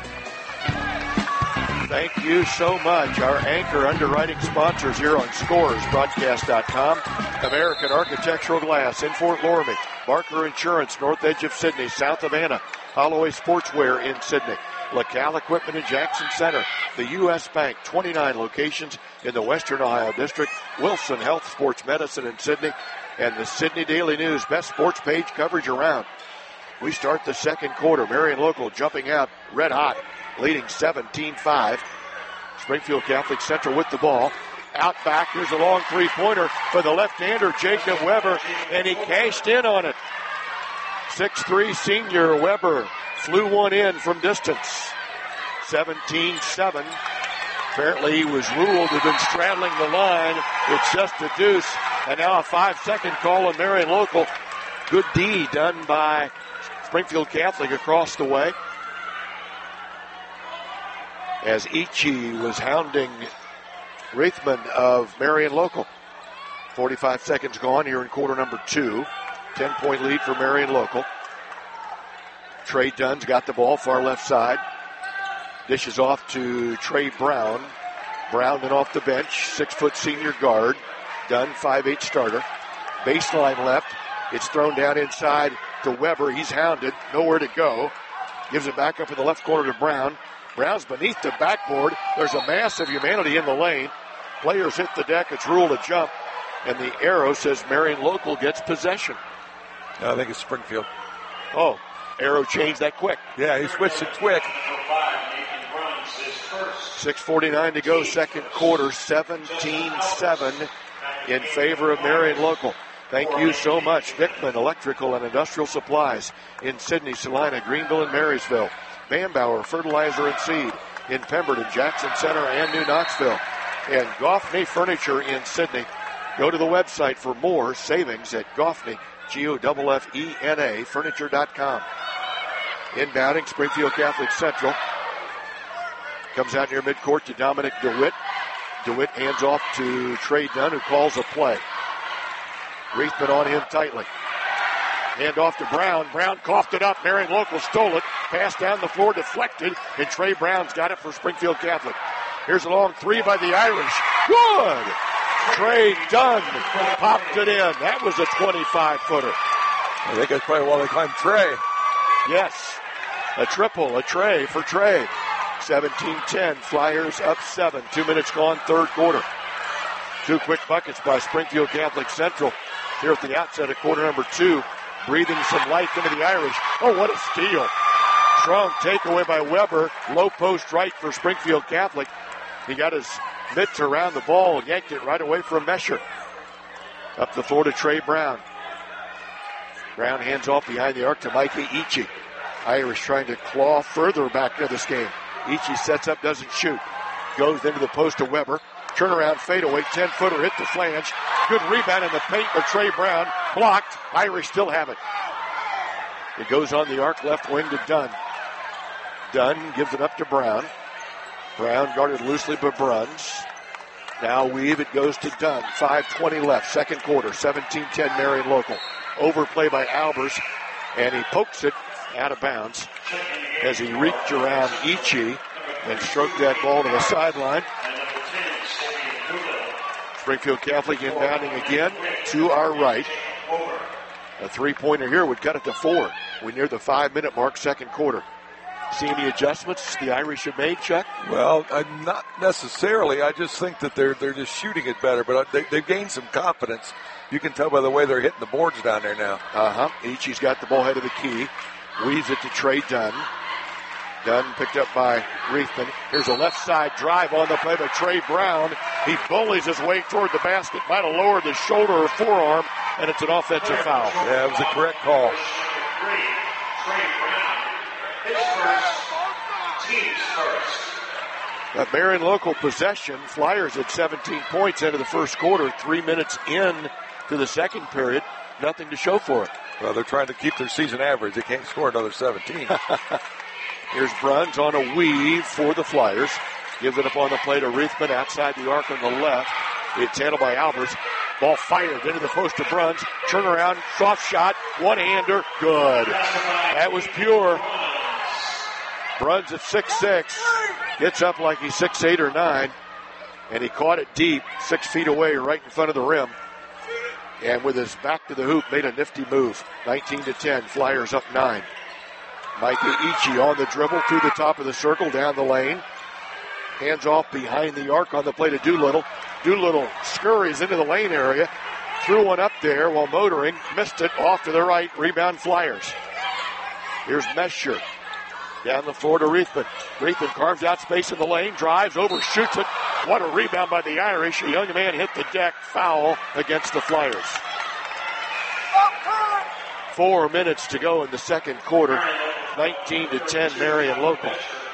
Thank you so much. Our anchor underwriting sponsors here on Scores Broadcast dot com. American Architectural Glass in Fort Loramie. Barker Insurance, north edge of Sydney, south of Anna. Holloway Sportswear in Sydney. LaCal Equipment in Jackson Center. The U S Bank, twenty-nine locations in the Western Ohio District. Wilson Health Sports Medicine in Sydney. And the Sydney Daily News, best sports page coverage around. We start the second quarter. Marion Local jumping out red hot, leading seventeen five. Springfield Catholic Central with the ball. Out back, here's a long three-pointer for the left-hander, Jacob Weber, and he cashed in on it. six three senior Weber flew one in from distance. seventeen seven. Apparently he was ruled to have been straddling the line. It's just a deuce. And now a five-second call on Marion Local. Good D done by Springfield Catholic across the way. As Ichi was hounding Raithman of Marion Local. forty-five seconds gone here in quarter number two. ten-point lead for Marion Local. Trey Dunn's got the ball, far left side. Dishes off to Trey Brown. Brown then off the bench, six-foot senior guard. Dunn, five eight starter. Baseline left. It's thrown down inside to Weber. He's hounded, nowhere to go. Gives it back up in the left corner to Brown. Brown's beneath the backboard. There's a mass of humanity in the lane. Players hit the deck. It's ruled a jump. And the arrow says Marion Local gets possession. I think it's Springfield. Oh, arrow changed that quick. Yeah, he switched it quick. six forty-nine to go, second quarter, seventeen seven in favor of Marion Local. Thank you so much, Vickman Electrical and Industrial Supplies in Sydney, Salina, Greenville, and Marysville. Bambauer Fertilizer and Seed in Pemberton, Jackson Center, and New Knoxville. And Goffney Furniture in Sydney. Go to the website for more savings at Goffney, G O F F E N A, furniture dot com. Inbounding Springfield Catholic Central. Comes out near midcourt to Dominic DeWitt. DeWitt hands off to Trey Dunn, who calls a play. Reithman on him tightly. Hand off to Brown. Brown coughed it up. Marion Local stole it. Pass down the floor, deflected, and Trey Brown's got it for Springfield Catholic. Here's a long three by the Irish. Good! Trey Dunn popped it in. That was a twenty-five footer. I think that's probably why they climbed Trey. Yes. A triple, a tray for Trey. seventeen ten. Flyers up seven. Two minutes gone, third quarter. Two quick buckets by Springfield Catholic Central here at the outset of quarter number two. Breathing some life into the Irish. Oh, what a steal. Strong takeaway by Weber. Low post right for Springfield Catholic. He got his mitts around the ball and yanked it right away from Mesher. Up the floor to Trey Brown. Brown hands off behind the arc to Mikey Ichi. Irish trying to claw further back into this game. Ichi sets up, doesn't shoot. Goes into the post to Weber. Turnaround fadeaway, ten-footer hit the flange. Good rebound in the paint for Trey Brown. Blocked. Irish still have it. It goes on the arc left wing to Dunn. Dunn gives it up to Brown. Brown guarded loosely by Bruns. Now weave, it goes to Dunn. five twenty left, second quarter, seventeen ten Marion Local. Overplay by Albers, and he pokes it out of bounds as he reached around Ichi and stroked that ball to the sideline. Springfield Catholic inbounding again to our right. A three-pointer here would cut it to four. We're near the five-minute mark, second quarter. See any adjustments the Irish have made, Chuck? Well, I'm not necessarily. I just think that they're they're just shooting it better, but they, they've gained some confidence. You can tell by the way they're hitting the boards down there now. Uh-huh. Ichi's got the ball head of the key. Weaves it to Trey Dunn. Dunn picked up by Reithman. Here's a left side drive on the play by Trey Brown. He bullies his way toward the basket. Might have lowered the shoulder or forearm, and it's an offensive foul. Yeah, it was a correct call. That Marion local possession, Flyers at seventeen points into the first quarter, three minutes in to the second period. Nothing to show for it. Well, they're trying to keep their season average. They can't score another seventeen. Here's Bruns on a weave for the Flyers. Gives it up on the play to Ruthman outside the arc on the left. It's handled by Albers. Ball fired into the post to Bruns. Turnaround, soft shot, one-hander, good. That was pure. Bruns at six six. Gets up like he's six eight or nine. And he caught it deep, six feet away, right in front of the rim. And with his back to the hoop, made a nifty move. nineteen to ten, Flyers up nine. Micah Ichi on the dribble through the top of the circle, down the lane. Hands off behind the arc on the play to Doolittle. Doolittle scurries into the lane area. Threw one up there while motoring. Missed it off to the right. Rebound Flyers. Here's Mesher. Down the floor to Ruthman. Ruthman carves out space in the lane. Drives, overshoots it. What a rebound by the Irish. A young man hit the deck. Foul against the Flyers. Four minutes to go in the second quarter. nineteen to ten, Marion local.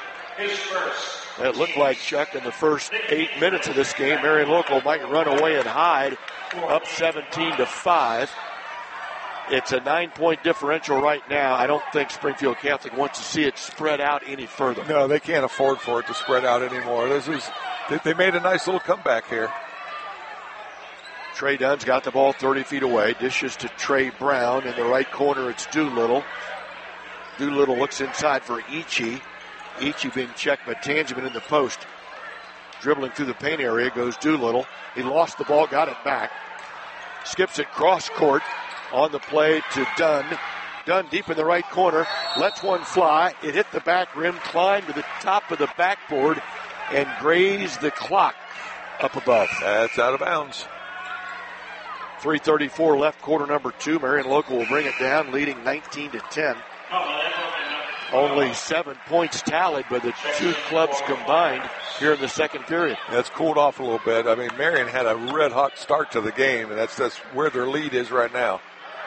It looked like, Chuck, in the first eight minutes of this game, Marion local might run away and hide, up seventeen to five. It's a nine-point differential right now. I don't think Springfield Catholic wants to see it spread out any further. No, they can't afford for it to spread out anymore. This is they, they made a nice little comeback here. Trey Dunn's got the ball thirty feet away. Dishes to Trey Brown. In the right corner, it's Doolittle. Doolittle looks inside for Ichi. Ichi being checked by Tangeman in the post. Dribbling through the paint area goes Doolittle. He lost the ball, got it back. Skips it cross court on the play to Dunn. Dunn deep in the right corner. Lets one fly. It hit the back rim, climbed to the top of the backboard, and grazed the clock up above. That's out of bounds. three thirty-four left, quarter number two. Marion local will bring it down, leading nineteen to ten. Only seven points tallied by the two clubs combined here in the second period. That's cooled off a little bit. I mean, Marion had a red-hot start to the game, and that's, that's where their lead is right now.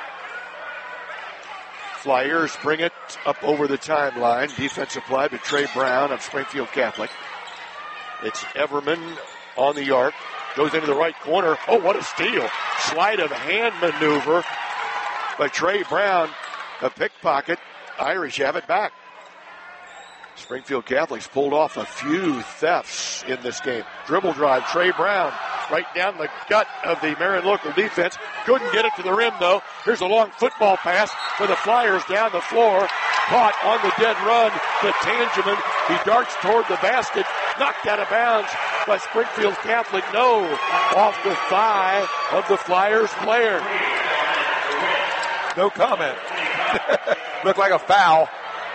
Flyers bring it up over the timeline. Defensive play to Trey Brown of Springfield Catholic. It's Everman on the arc. Goes into the right corner. Oh, what a steal. Sleight of hand maneuver by Trey Brown. A pickpocket. Irish have it back. Springfield Catholics pulled off a few thefts in this game. Dribble drive, Trey Brown, right down the gut of the Marion local defense. Couldn't get it to the rim, though. Here's a long football pass for the Flyers down the floor. Caught on the dead run to Tangeman. He darts toward the basket. Knocked out of bounds by Springfield Catholic. No, off the thigh of the Flyers player. No comment. Looked like a foul.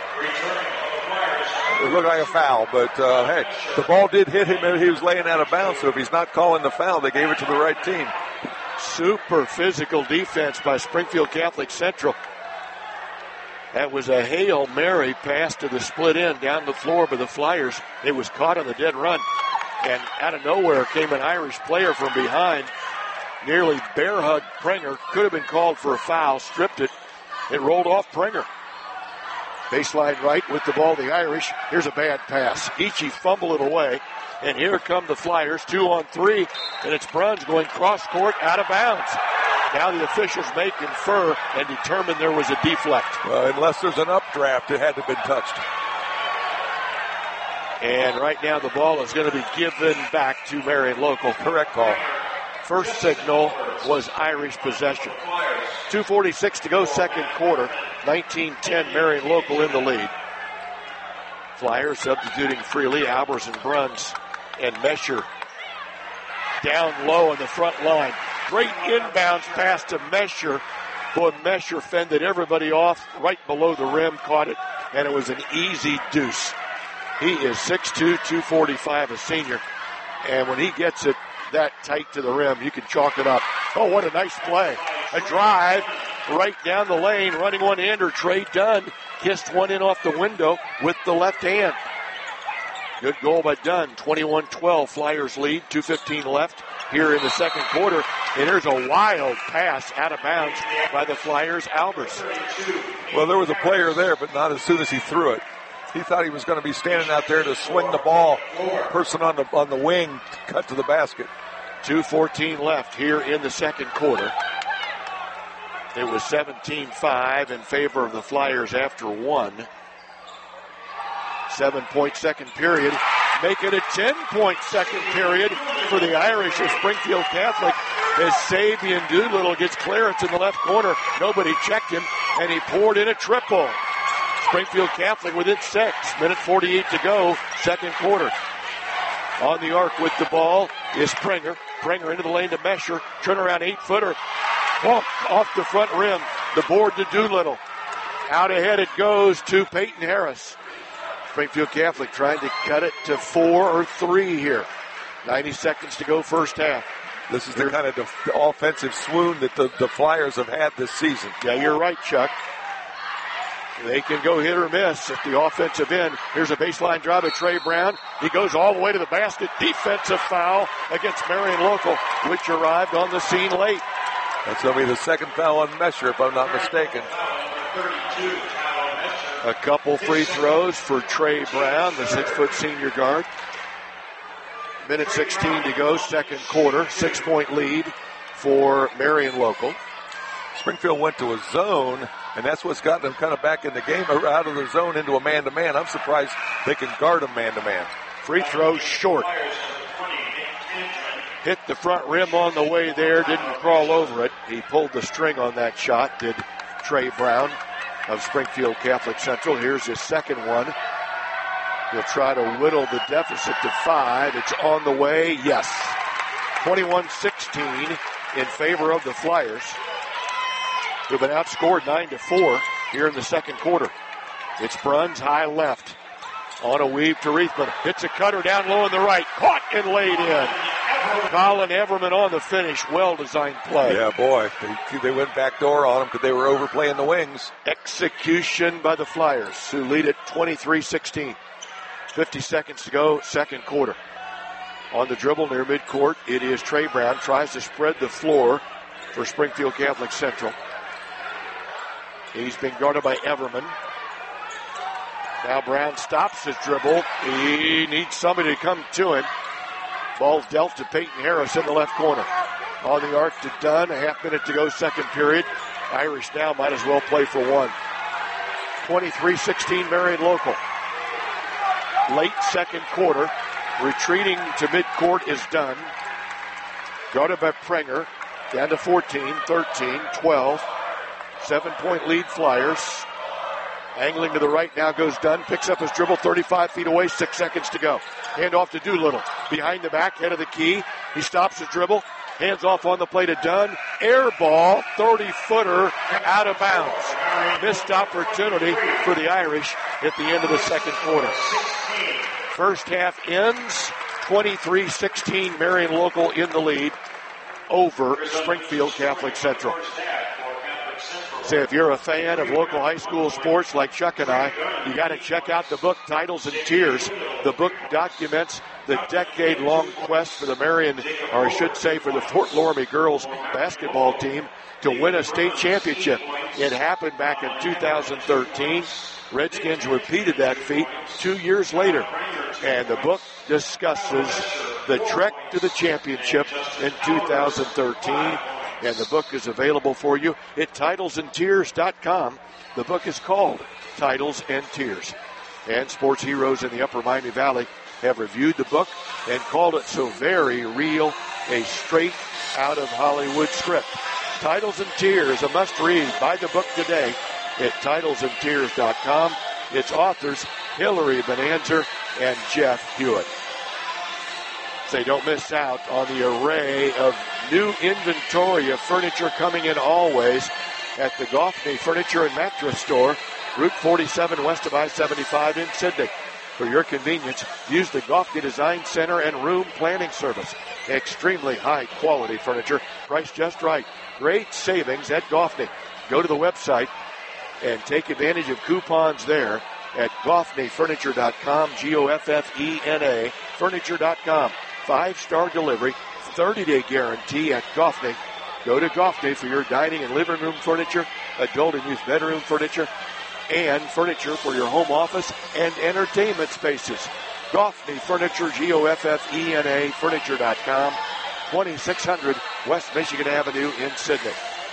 It looked like a foul, but uh, hey, the ball did hit him and he was laying out of bounds, so if he's not calling the foul, they gave it to the right team. Super physical defense by Springfield Catholic Central. That was a Hail Mary pass to the split end down the floor by the Flyers. It was caught on the dead run, and out of nowhere came an Irish player from behind. Nearly bear hugged Prenger. Could have been called for a foul. Stripped it. It rolled off Prenger. Baseline right with the ball, the Irish. Here's a bad pass. Ichi fumble it away. And here come the Flyers, two on three. And it's Bruns going cross court out of bounds. Now the officials may confer and determine there was a deflect. Well, unless there's an updraft, it had to have been touched. And right now the ball is going to be given back to Marion local. Correct call. First signal was Irish possession. two forty-six to go, second quarter. nineteen ten, Marion local in the lead. Flyers substituting freely. Albers and Bruns and Mesher down low on the front line. Great inbounds pass to Mesher. Boy, Mesher fended everybody off right below the rim, caught it, and it was an easy deuce. He is six two, two forty-five, a senior. And when he gets it that tight to the rim, you can chalk it up. Oh, what a nice play. A drive right down the lane, running one-hander. Trey Dunn kissed one in off the window with the left hand. Good goal by Dunn. twenty-one twelve, Flyers lead, two fifteen left here in the second quarter. And there's a wild pass out of bounds by the Flyers, Albers. Well, there was a player there, but not as soon as he threw it. He thought he was going to be standing out there to swing the ball. Person on the on the wing cut to the basket. two fourteen left here in the second quarter. It was seventeen five in favor of the Flyers after one. Seven-point second period. Make it a ten-point second period for the Irish of Springfield Catholic as Sabian Doolittle gets clearance in the left corner. Nobody checked him, and he poured in a triple. Springfield Catholic within six. Minute forty-eight to go, second quarter. On the arc with the ball is Prenger. Prenger into the lane to Mesher. Turnaround eight-footer. Oh, off the front rim. The board to Doolittle. Out ahead it goes to Peyton Harris. Springfield Catholic trying to cut it to four or three here. ninety seconds to go first half. This is the kind of def- offensive swoon that the, the Flyers have had this season. Yeah, you're right, Chuck. They can go hit or miss at the offensive end. Here's a baseline drive at Trey Brown. He goes all the way to the basket. Defensive foul against Marion Local, which arrived on the scene late. That's going to be the second foul on Mesher, if I'm not mistaken. A couple free throws for Trey Brown, the six-foot senior guard. Minute sixteen to go, second quarter. Six-point lead for Marion Local. Springfield went to a zone, and that's what's gotten them kind of back in the game, out of the zone into a man-to-man. I'm surprised they can guard them man-to-man. Free throw short. Hit the front rim on the way there, didn't crawl over it. He pulled the string on that shot, did Trey Brown of Springfield Catholic Central. Here's his second one. He'll try to whittle the deficit to five. It's on the way, yes. twenty-one sixteen in favor of the Flyers, who've been outscored nine to four here in the second quarter. It's Bruns, high left. On a weave to Reithman. Hits a cutter down low in the right. Caught and laid in. Colin Everman on the finish. Well-designed play. Yeah, boy. They, they went backdoor on them because they were overplaying the wings. Execution by the Flyers, who lead it twenty-three sixteen. fifty seconds to go, second quarter. On the dribble near midcourt, it is Trey Brown. Tries to spread the floor for Springfield Catholic Central. He's been guarded by Everman. Now Brown stops his dribble. He needs somebody to come to him. Ball's dealt to Peyton Harris in the left corner. On the arc to Dunn. A half minute to go, second period. Irish now might as well play for one. twenty-three sixteen Marion Local. Late second quarter. Retreating to midcourt is Dunn. Guarded by Prenger. Down to fourteen, thirteen, twelve. Seven-point lead Flyers. Angling to the right now goes Dunn. Picks up his dribble thirty-five feet away. Six seconds to go. Hand off to Doolittle. Behind the back, head of the key. He stops his dribble. Hands off on the play to Dunn. Air ball, thirty-footer, out of bounds. Missed opportunity for the Irish at the end of the second quarter. First half ends. twenty-three sixteen Marion Local in the lead over Springfield Catholic Central. Say, if you're a fan of local high school sports like Chuck and I, you got to check out the book Titles and Tears. The book documents the decade-long quest for the Marion, or I should say for the Fort Loramie girls basketball team to win a state championship. It happened back in two thousand thirteen. Redskins repeated that feat two years later. And the book discusses the trek to the championship in two thousand thirteen. And the book is available for you at titles and tears dot com. The book is called Titles and Tears. And sports heroes in the Upper Miami Valley have reviewed the book and called it so very real, a straight out of Hollywood script. Titles and Tears, a must-read. Buy the book today at titles and tears dot com. Its authors, Hillary Bonanza and Jeff Hewitt. Say, don't miss out on the array of new inventory of furniture coming in always at the Goffney Furniture and Mattress Store, Route forty-seven west of I seventy-five in Sydney. For your convenience, use the Goffney Design Center and Room Planning Service. Extremely high-quality furniture, priced just right. Great savings at Goffney. Go to the website and take advantage of coupons there at goffney furniture dot com, G O F F E N A, furniture dot com. Five-star delivery, thirty-day guarantee at Goffney. Go to Goffney for your dining and living room furniture, adult and youth bedroom furniture, and furniture for your home office and entertainment spaces. Goffney Furniture, G O F F E N A, furniture dot com, twenty-six hundred West Michigan Avenue in Sidney.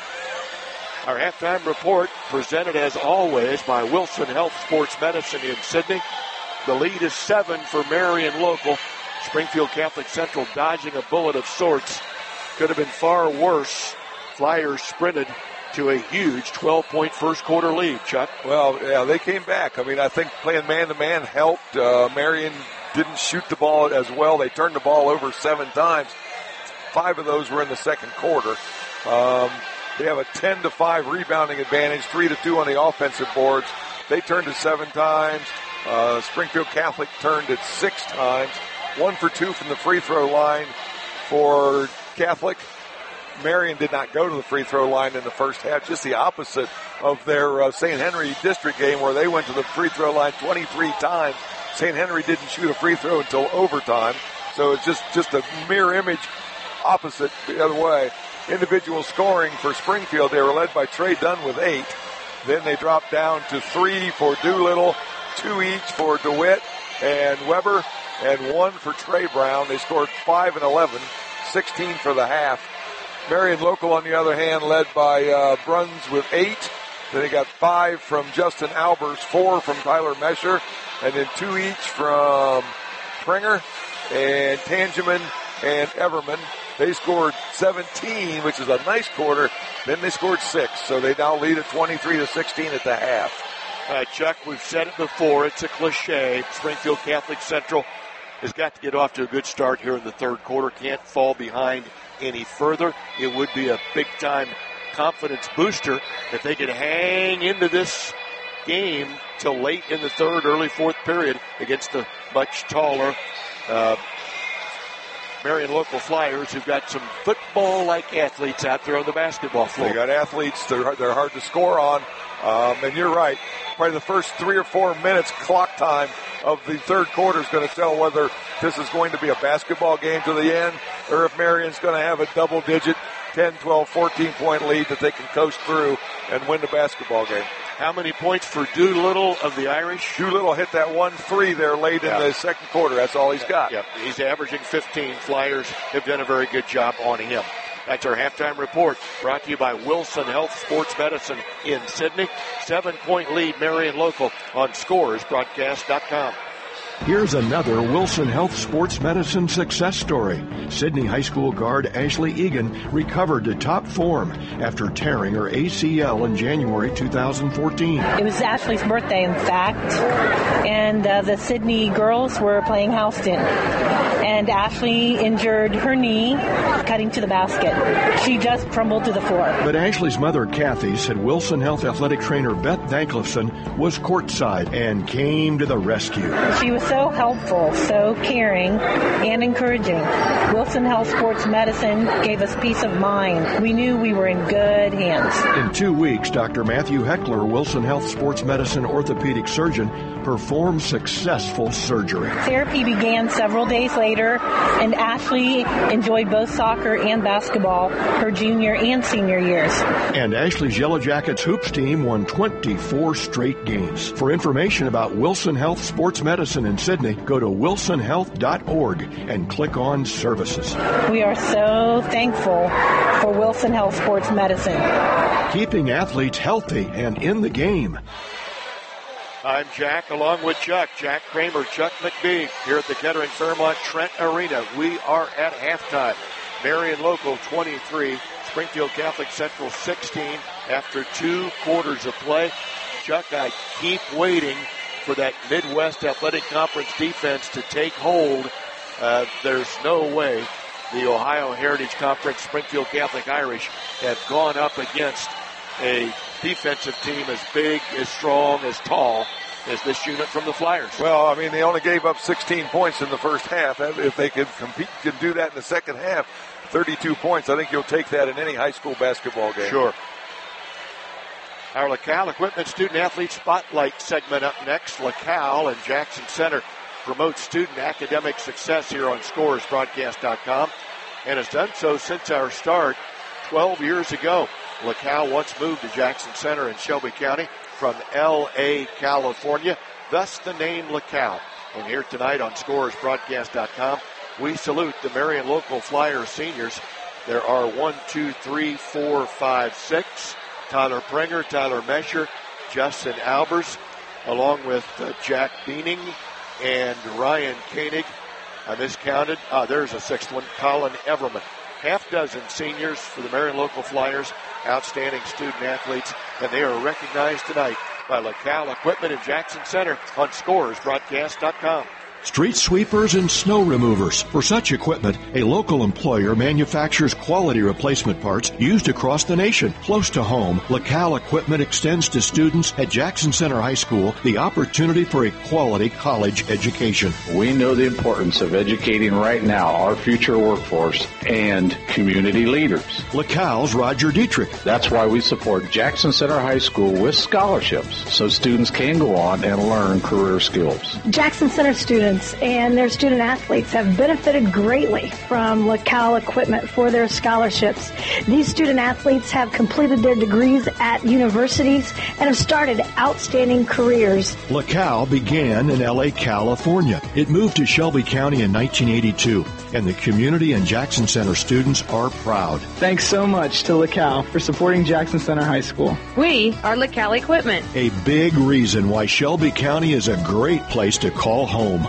Our halftime report presented as always by Wilson Health Sports Medicine in Sidney. The lead is seven for Marion Local. Springfield Catholic Central dodging a bullet of sorts. Could have been far worse. Flyers sprinted to a huge twelve-point first-quarter lead, Chuck. Well, yeah, they came back. I mean, I think playing man-to-man helped. Uh, Marion didn't shoot the ball as well. They turned the ball over seven times. Five of those were in the second quarter. Um, they have a ten to five rebounding advantage, three to two on the offensive boards. They turned it seven times. Uh, Springfield Catholic turned it six times. One for two from the free throw line for Catholic. Marion did not go to the free throw line in the first half, just the opposite of their uh, Saint Henry district game where they went to the free throw line twenty-three times. Saint Henry didn't shoot a free throw until overtime. So it's just, just a mirror image opposite the other way. Individual scoring for Springfield, they were led by Trey Dunn with eight. Then they dropped down to three for Doolittle, two each for DeWitt and Weber, and one for Trey Brown. They scored five and eleven, sixteen for the half. Marion Local, on the other hand, led by uh, Bruns with eight. Then they got five from Justin Albers, four from Tyler Mesher, and then two each from Pringer and Tangeman and Everman. They scored seventeen, which is a nice quarter. Then they scored six, so they now lead at twenty-three to sixteen at the half. All right, Chuck, we've said it before. It's a cliche. Springfield Catholic Central has got to get off to a good start here in the third quarter. Can't fall behind any further. It would be a big-time confidence booster if they could hang into this game till late in the third, early fourth period against the much taller uh, Marion Local Flyers, who've got some football-like athletes out there on the basketball floor. They got athletes. They're, they're hard to score on. Um, and you're right. Probably the first three or four minutes clock time of the third quarter is going to tell whether this is going to be a basketball game to the end or if Marion's going to have a double-digit ten, twelve, fourteen-point lead that they can coast through and win the basketball game. How many points for Doolittle of the Irish? Doolittle hit that one three there late yeah. in the second quarter. That's all he's got. Yeah, he's averaging fifteen. Flyers have done a very good job on him. That's our halftime report, brought to you by Wilson Health Sports Medicine in Sidney. Seven-point lead, Marion Local on scores broadcast dot com. Here's another Wilson Health Sports Medicine success story. Sidney High School guard Ashley Egan recovered to top form after tearing her A C L in January two thousand fourteen. It was Ashley's birthday, in fact, and uh, the Sidney girls were playing Houston. And Ashley injured her knee cutting to the basket. She just crumbled to the floor. But Ashley's mother, Kathy, said Wilson Health athletic trainer Beth Thanklifson was courtside and came to the rescue. She was so helpful, so caring, and encouraging. Wilson Health Sports Medicine gave us peace of mind. We knew we were in good hands. In two weeks, Doctor Matthew Heckler, Wilson Health Sports Medicine orthopedic surgeon, performed successful surgery. Therapy began several days later, and Ashley enjoyed both soccer and basketball her junior and senior years. And Ashley's Yellow Jackets hoops team won twenty-four straight games. For information about Wilson Health Sports Medicine in Sidney, go to wilson health dot org and click on Services. We are so thankful for Wilson Health Sports Medicine. Keeping athletes healthy and in the game. I'm Jack, along with Chuck. Jack Kramer, Chuck McBee, here at the Kettering Fairmont Trent Arena. We are at halftime. Marion Local twenty-three, Springfield Catholic Central sixteen after two quarters of play. Chuck, I keep waiting for that Midwest Athletic Conference defense to take hold. Uh, there's no way the Ohio Heritage Conference Springfield Catholic Irish have gone up against a defensive team as big, as strong, as tall as this unit from the Flyers. Well, I mean, they only gave up sixteen points in the first half. If they can compete, can do that in the second half, thirty-two points, I think you'll take that in any high school basketball game. Sure. Our LaCal Equipment Student Athlete Spotlight segment up next. LaCal and Jackson Center promote student academic success here on scores broadcast dot com. and has done so since our start twelve years ago. LaCal once moved to Jackson Center in Shelby County from L A, California, thus the name LaCal. And here tonight on Scores Broadcast dot com, we salute the Marion Local Flyers seniors. There are one, two, three, four, five, six. Tyler Prenger, Tyler Mesher, Justin Albers, along with uh, Jack Beaning and Ryan Koenig. I miscounted. Ah, there's a sixth one, Colin Everman. Half dozen seniors for the Marion Local Flyers, outstanding student athletes, and they are recognized tonight by LaCal Equipment in Jackson Center on Scores Broadcast dot com. Street sweepers and snow removers. For such equipment, a local employer manufactures quality replacement parts used across the nation. Close to home, LaCal Equipment extends to students at Jackson Center High School the opportunity for a quality college education. We know the importance of educating right now our future workforce and community leaders. LaCal's Roger Dietrich. That's why we support Jackson Center High School with scholarships so students can go on and learn career skills. Jackson Center students and their student athletes have benefited greatly from LaCal Equipment for their scholarships. These student athletes have completed their degrees at universities and have started outstanding careers. LaCal began in L A, California. It moved to Shelby County in nineteen eighty-two, and the community and Jackson Center students are proud. Thanks so much to LaCal for supporting Jackson Center High School. We are LaCal Equipment. A big reason why Shelby County is a great place to call home.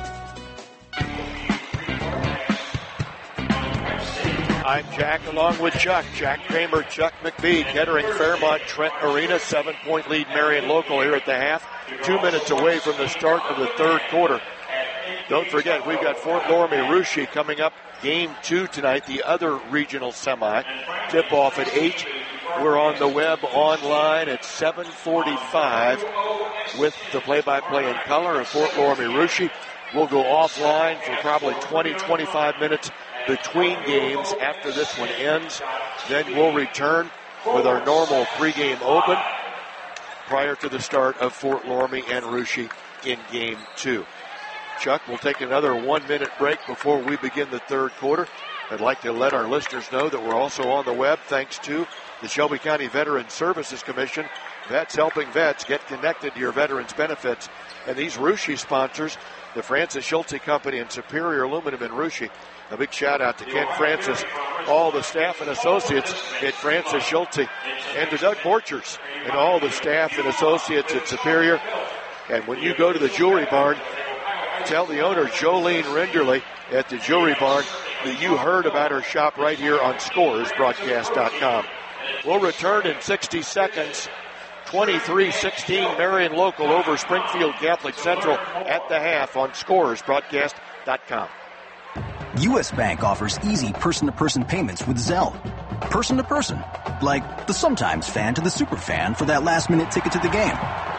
I'm Jack along with Chuck. Jack Kramer, Chuck McBee, Kettering Fairmont Trent Arena. Seven-point lead Marion Local here at the half. Two minutes away from the start of the third quarter. Don't forget, we've got Fort Loramie Russia coming up. Game two tonight, the other regional semi. Tip-off at eight. We're on the web online at seven forty-five with the play-by-play in color of Fort Loramie Russia. We'll go offline for probably twenty, twenty-five minutes between games after this one ends. Then we'll return with our normal pregame open prior to the start of Fort Loramie and Russia in game two. Chuck, we'll take another one-minute break before we begin the third quarter. I'd like to let our listeners know that we're also on the web thanks to the Shelby County Veteran Services Commission. Vets helping vets get connected to your veterans benefits. And these Russia sponsors, the Francis Schulte Company and Superior Aluminum in Russia. A big shout out to Ken Francis, all the staff and associates at Francis Schulte, and to Doug Borchers and all the staff and associates at Superior. And when you go to the Jewelry Barn, tell the owner, Jolene Renderly, at the Jewelry Barn, that you heard about her shop right here on Scores Broadcast dot com. We'll return in sixty seconds. twenty-three sixteen Marion Local over Springfield Catholic Central at the half on Scores Broadcast dot com. U S. Bank offers easy person-to-person payments with Zelle. Person-to-person, like the sometimes fan to the super fan for that last-minute ticket to the game.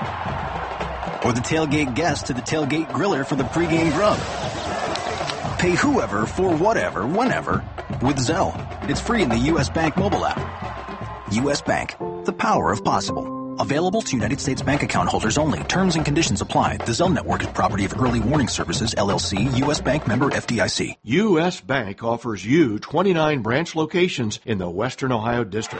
Or the tailgate guest to the tailgate griller for the pregame grub. Pay whoever for whatever, whenever, with Zelle. It's free in the U S. Bank mobile app. U S. Bank, the power of possible. Available to United States bank account holders only. Terms and conditions apply. The Zelle network is property of Early Warning Services, L L C, U S. Bank member F D I C. U S. Bank offers you twenty-nine branch locations in the Western Ohio District.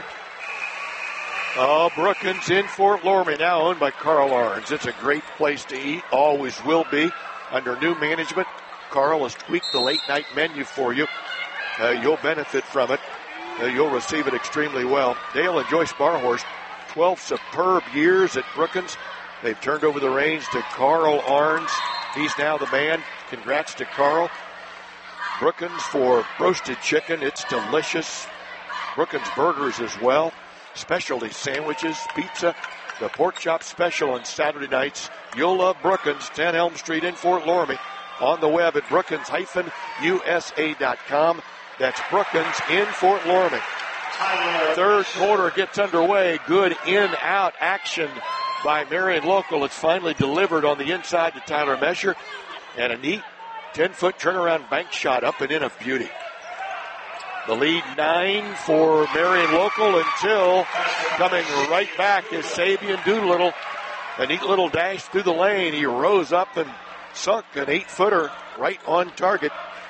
Oh, Brookins in Fort Loramie, now owned by Carl Arns. It's a great place to eat, always will be. Under new management, Carl has tweaked the late-night menu for you. Uh, you'll benefit from it. Uh, you'll receive it extremely well. Dale and Joyce Barhorst, twelve superb years at Brookins. They've turned over the reins to Carl Arns. He's now the man. Congrats to Carl. Brookins for roasted chicken. It's delicious. Brookins burgers as well. Specialty sandwiches, pizza, the pork chop special on Saturday nights. You'll love Brookins, ten Elm Street in Fort Loramie. On the web at brookins dash U S A dot com. That's Brookins in Fort Loramie. Third quarter gets underway. Good in-out action by Marion Local. It's finally delivered on the inside to Tyler Mesher. And a neat ten-foot turnaround bank shot up and in of beauty. The lead nine for Marion Local until coming right back is Sabian Doolittle. A neat little dash through the lane. He rose up and sunk an eight-footer right on target.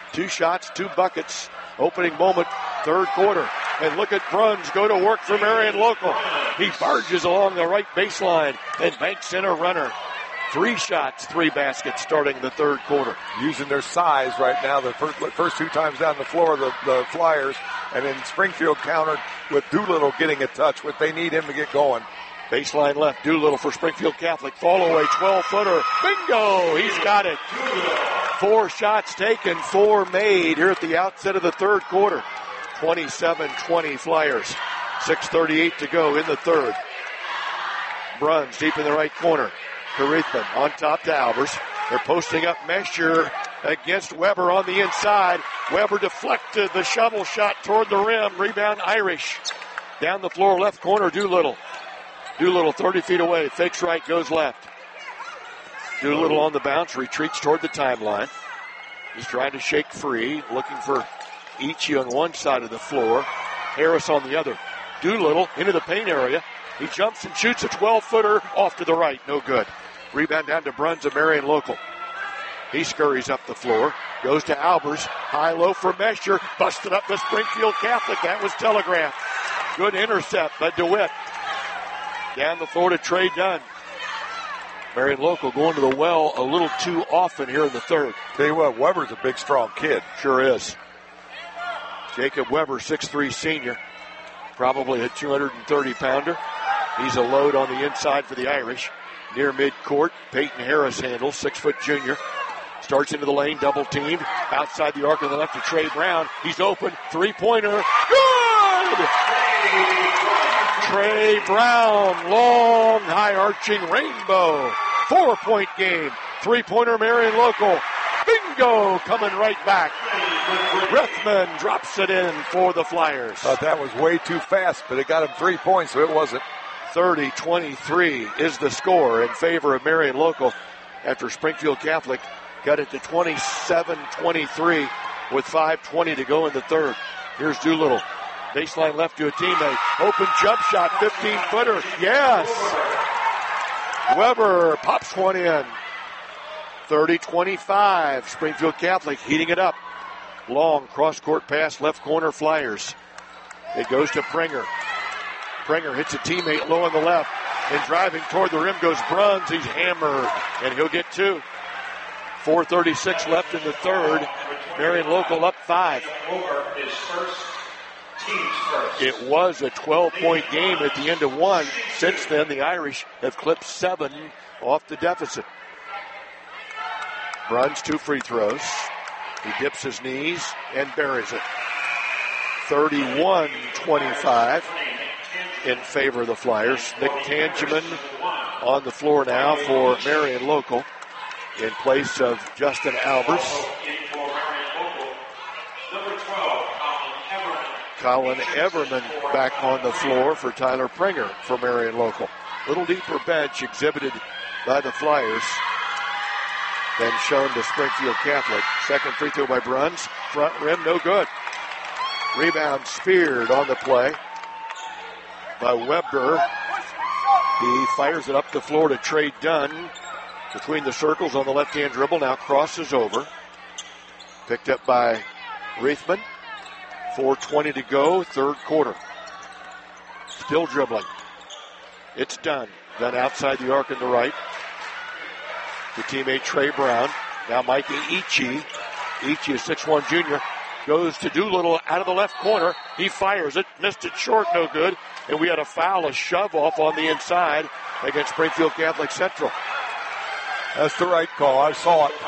Two shots, two buckets. Opening moment, third quarter. And look at Bruns go to work for Marion Local. He barges along the right baseline and banks in a runner. Three shots, three baskets starting the third quarter. Using their size right now, the first, first two times down the floor, the, the Flyers, and then Springfield countered with Doolittle getting a touch, but they need him to get going. Baseline left, Doolittle for Springfield Catholic. Fall away, twelve-footer. Bingo! He's got it. Four shots taken, four made here at the outset of the third quarter. twenty-seven twenty Flyers. six thirty-eight to go in the third. Bruns deep in the right corner. Reithman on top to Albers. They're posting up Mesher against Weber on the inside. Weber deflected the shovel shot toward the rim. Rebound Irish. Down the floor, left corner, Doolittle. Doolittle thirty feet away. Fakes right, goes left. Doolittle on the bounce, retreats toward the timeline. He's trying to shake free, looking for Ichi on one side of the floor. Harris on the other. Doolittle into the paint area. He jumps and shoots a twelve-footer off to the right. No good. Rebound down to Bruns of Marion Local. He scurries up the floor. Goes to Albers. High-low for Mesher. Busted up the Springfield Catholic. That was telegraphed. Good intercept by DeWitt. Down the floor to Trey Dunn. Marion Local going to the well a little too often here in the third. Tell you what, Weber's a big, strong kid. Sure is. Jacob Weber, six three senior. Probably a two hundred thirty pounder. He's a load on the inside for the Irish. Near midcourt, Peyton Harris handles, six-foot junior. Starts into the lane, double teamed. Outside the arc on the left to Trey Brown. He's open, three-pointer. Good! Trey Brown, long, high-arching rainbow. Four-point game. Three-pointer, Marion Local. Bingo! Coming right back. Rethman drops it in for the Flyers. Thought that was way too fast, but it got him three points, so it wasn't. thirty twenty-three is the score in favor of Marion Local after Springfield Catholic got it to twenty-seven twenty-three with five twenty to go in the third. Here's Doolittle. Baseline left to a teammate. Open jump shot, fifteen-footer. Yes! Weber pops one in. thirty twenty-five. Springfield Catholic heating it up. Long cross-court pass, left corner Flyers. It goes to Pringer. Pringer hits a teammate low on the left. And driving toward the rim goes Bruns. He's hammered. And he'll get two. four thirty-six left in the third. Marion Local up five. It was a twelve-point game at the end of one. Since then, the Irish have clipped seven off the deficit. Bruns two free throws. He dips his knees and buries it. thirty-one twenty-five in favor of the Flyers. Nick Tangeman on the floor now for Marion Local in place of Justin Albers. Colin Everman back on the floor for Tyler Pringer for Marion Local. Little deeper bench exhibited by the Flyers than shown to Springfield Catholic. Second free throw by Bruns. Front rim, no good. Rebound speared on the play by Weber. He fires it up the floor to Trey Dunn. Between the circles on the left-hand dribble, now crosses over. Picked up by Reithman. four twenty to go, third quarter. Still dribbling. It's Dunn. Dunn outside the arc on the right. The teammate Trey Brown. Now Mikey Ichi. Ichi, a six one junior, goes to Doolittle out of the left corner. He fires it. Missed it short, no good. And we had a foul, a shove off on the inside against Springfield Catholic Central. That's the right call. I saw it.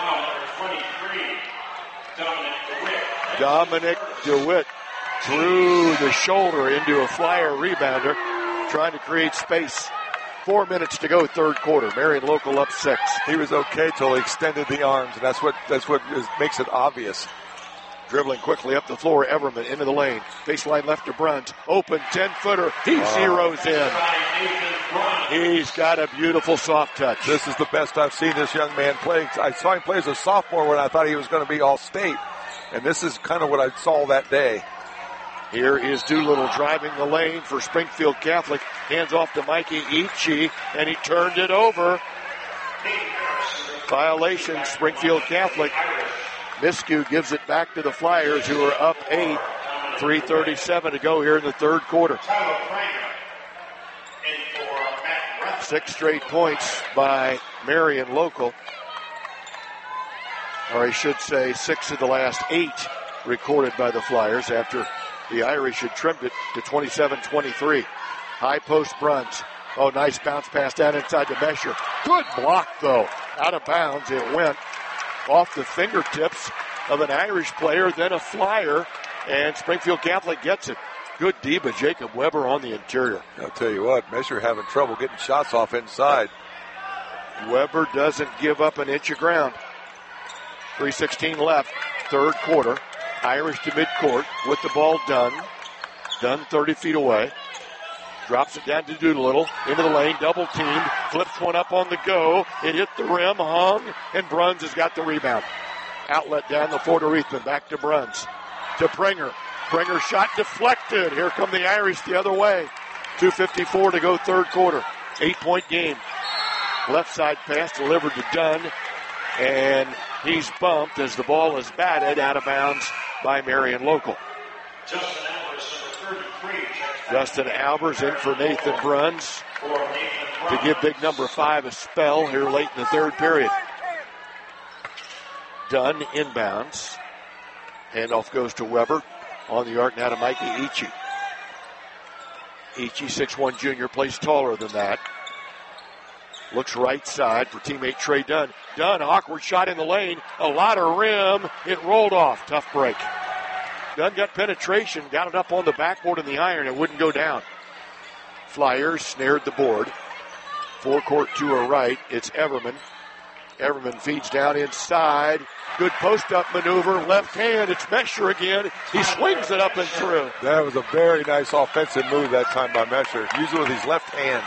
Dominic DeWitt threw the shoulder into a Flyer rebounder, trying to create space. Four minutes to go, third quarter. Marion Local up six. He was okay till he extended the arms, and that's what that's what is, makes it obvious. Dribbling quickly up the floor, Everman into the lane. Baseline left to Bruns. Open ten-footer. He uh, zeroes in. He's got a beautiful soft touch. This is the best I've seen this young man play. I saw him play as a sophomore when I thought he was going to be all-state. And this is kind of what I saw that day. Here is Doolittle driving the lane for Springfield Catholic. Hands off to Mikey Ichi, and he turned it over. Violation, Springfield Catholic. Miscue gives it back to the Flyers, who are up eight. three thirty-seven to go here in the third quarter. Six straight points by Marion Local. Or I should say six of the last eight recorded by the Flyers after the Irish had trimmed it to twenty-seven twenty-three. High post Bruns. Oh, nice bounce pass down inside the Mesher. Good block, though. Out of bounds it went off the fingertips of an Irish player, then a Flyer, and Springfield Catholic gets it. Good D by Jacob Weber on the interior. I'll tell you what, Mesher having trouble getting shots off inside. Weber doesn't give up an inch of ground. three sixteen left, third quarter. Irish to midcourt with the ball done. Done thirty feet away. Drops it down to Doolittle. Into the lane, double teamed. Flips one up on the go. It hit the rim, hung, and Bruns has got the rebound. Outlet down the floor to Reithman. Back to Bruns. To Pringer. Pringer shot deflected. Here come the Irish the other way. two fifty-four to go third quarter. Eight-point game. Left side pass delivered to Dunn. And he's bumped as the ball is batted out of bounds by Marion Local. Justin Albers, number thirty-three. Justin Albers in for Nathan Bruns to give big number five a spell here late in the third period. Dunn inbounds. Handoff goes to Weber. On the arc now to Mikey Ichi. Ichi, six one junior, plays taller than that. Looks right side for teammate Trey Dunn. Dunn, awkward shot in the lane. A lot of rim. It rolled off. Tough break. Dunn got penetration, got it up on the backboard in the iron. It wouldn't go down. Flyers snared the board. Forecourt to her right. It's Everman. Everman feeds down inside. Good post-up maneuver. Left hand. It's Mesher again. He swings it up and through. That was a very nice offensive move that time by Mesher. Usually with his left hand.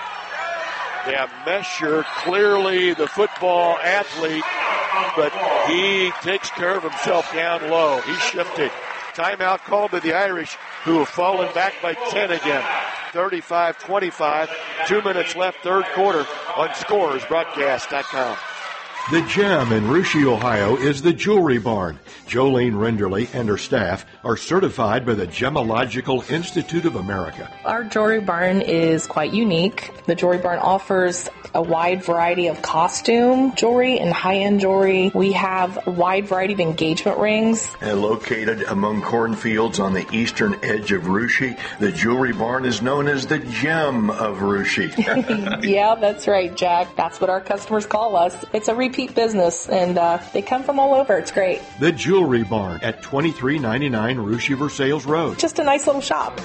Yeah, Mesher, clearly the football athlete, but he takes care of himself down low. He's shifted. Timeout called to the Irish, who have fallen back by ten again. thirty-five twenty-five. Two minutes left, third quarter on Scores Broadcast dot com. The Gem in Russia, Ohio is the Jewelry Barn. Jolene Renderly and her staff are certified by the Gemological Institute of America. Our Jewelry Barn is quite unique. The Jewelry Barn offers a wide variety of costume jewelry and high-end jewelry. We have a wide variety of engagement rings. And located among cornfields on the eastern edge of Russia, the Jewelry Barn is known as the Gem of Russia. Yeah, that's right, Jack. That's what our customers call us. It's a repeat business, and uh, they come from all over. It's great. The Jewelry Barn at twenty-three ninety-nine Russia Versailles Road. Just a nice little shop.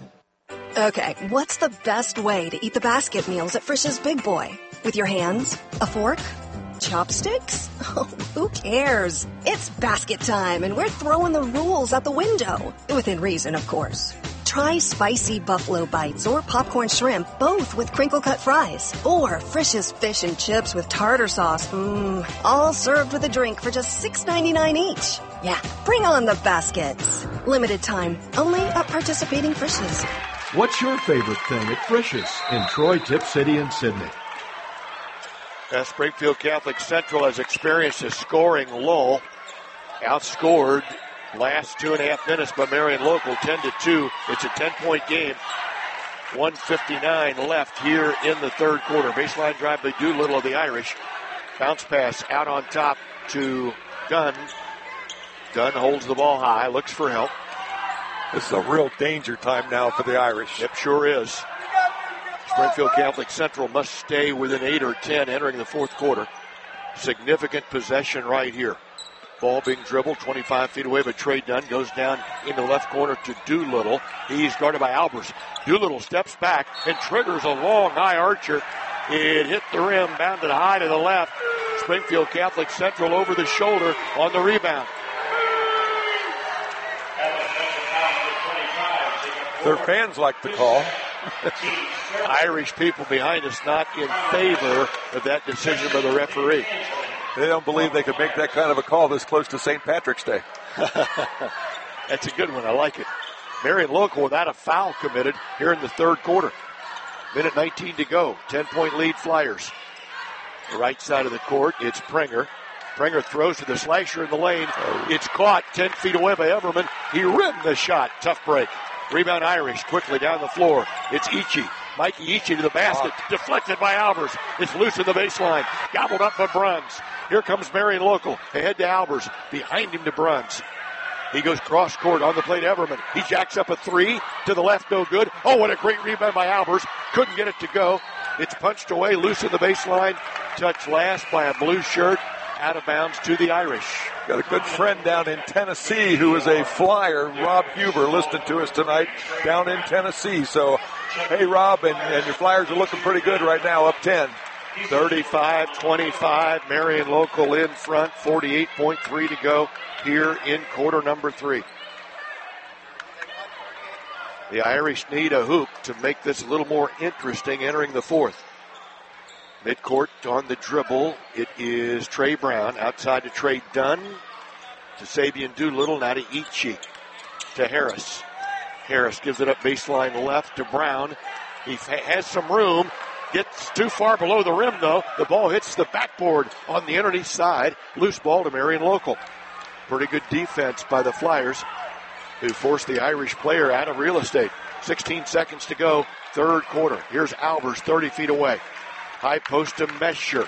Okay, what's the best way to eat the basket meals at Frisch's Big Boy? With your hands? A fork? Chopsticks? Oh, who cares? It's basket time, and we're throwing the rules out the window. Within reason, of course. Try spicy buffalo bites or popcorn shrimp, both with crinkle-cut fries. Or Frisch's fish and chips with tartar sauce. Mmm, all served with a drink for just six ninety-nine each. Yeah, bring on the baskets. Limited time, only at participating Frisch's. What's your favorite thing at Frisch's in Troy, Tip City, and Sydney? As Springfield Catholic Central has experienced a scoring lull. Outscored last two and a half minutes by Marion Local, ten to two. It's a ten-point game. one fifty-nine left here in the third quarter. Baseline drive by Doolittle of the Irish. Bounce pass out on top to Dunn. Dunn holds the ball high, looks for help. This is a real danger time now for the Irish. It sure is. Springfield Catholic Central must stay within eight or ten entering the fourth quarter. Significant possession right here. Ball being dribbled twenty-five feet away, but Trey Dunn goes down in the left corner to Doolittle. He's guarded by Albers. Doolittle steps back and triggers a long high archer. It hit the rim, bounded high to the left. Springfield Catholic Central over the shoulder on the rebound. Their fans like the call. Irish people behind us not in favor of that decision by the referee. They don't believe they could make that kind of a call this close to Saint Patrick's Day. That's a good one. I like it. Marion Local without a foul committed here in the third quarter. Minute nineteen to go. ten-point lead Flyers. The right side of the court, it's Pringer. Prenger throws to the slasher in the lane. It's caught ten feet away by Everman. He rimmed the shot. Tough break. Rebound Irish quickly down the floor. It's Ichi. Mikey Ichi to the basket. Deflected by Albers. It's loose in the baseline. Gobbled up by Bruns. Here comes Marion Local. Ahead to Albers. Behind him to Bruns. He goes cross court on the play to Everman. He jacks up a three to the left, no good. Oh, what a great rebound by Albers. Couldn't get it to go. It's punched away, loose in the baseline. Touched last by a blue shirt. Out of bounds to the Irish. Got a good friend down in Tennessee who is a Flyer, Rob Huber, listening to us tonight down in Tennessee. So, hey, Rob, and, and your Flyers are looking pretty good right now, up ten. thirty-five twenty-five, Marion Local in front, forty-eight point three to go here in quarter number three. The Irish need a hoop to make this a little more interesting entering the fourth. Midcourt on the dribble. It is Trey Brown outside to Trey Dunn. To Sabian Doolittle, now to Ichi. To Harris. Harris gives it up baseline left to Brown. He has some room. Gets too far below the rim, though. The ball hits the backboard on the underneath side. Loose ball to Marion Local. Pretty good defense by the Flyers, who forced the Irish player out of real estate. sixteen seconds to go, third quarter. Here's Albers, thirty feet away. High post to Mesher.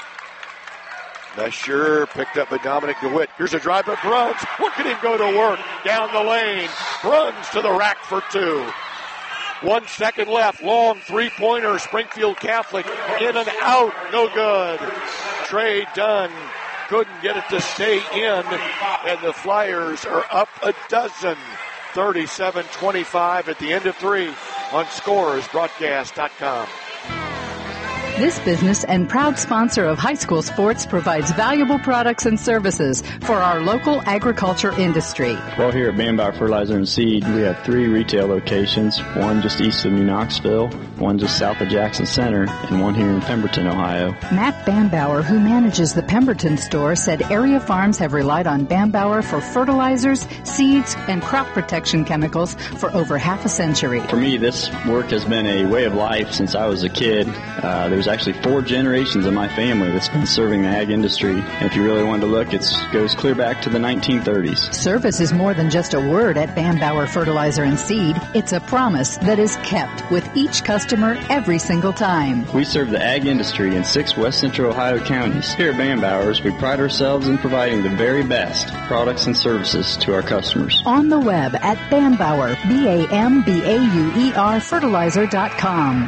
Mesher picked up by Dominic DeWitt. Here's a drive by Bruns. Look at him go to work down the lane. Bruns to the rack for two. One second left. Long three-pointer. Springfield Catholic in and out. No good. Trey Dunn couldn't get it to stay in. And the Flyers are up a dozen. thirty-seven twenty-five at the end of three on Scores Broadcast dot com. This business and proud sponsor of high school sports provides valuable products and services for our local agriculture industry. Well, here at Bambauer Fertilizer and Seed, we have three retail locations, one just east of New Knoxville, one just south of Jackson Center, and one here in Pemberton, Ohio. Matt Bambauer, who manages the Pemberton store, said area farms have relied on Bambauer for fertilizers, seeds, and crop protection chemicals for over half a century. For me, this work has been a way of life since I was a kid. Uh, there's actually four generations of my family that's been serving the ag industry. And if you really want to look, it goes clear back to the nineteen thirties. Service is more than just a word at Bambauer Fertilizer and Seed. It's a promise that is kept with each customer every single time. We serve the ag industry in six West Central Ohio counties. Here at Bambauer's, we pride ourselves in providing the very best products and services to our customers. On the web at Bambauer, B A M B A U E R fertilizer dot com.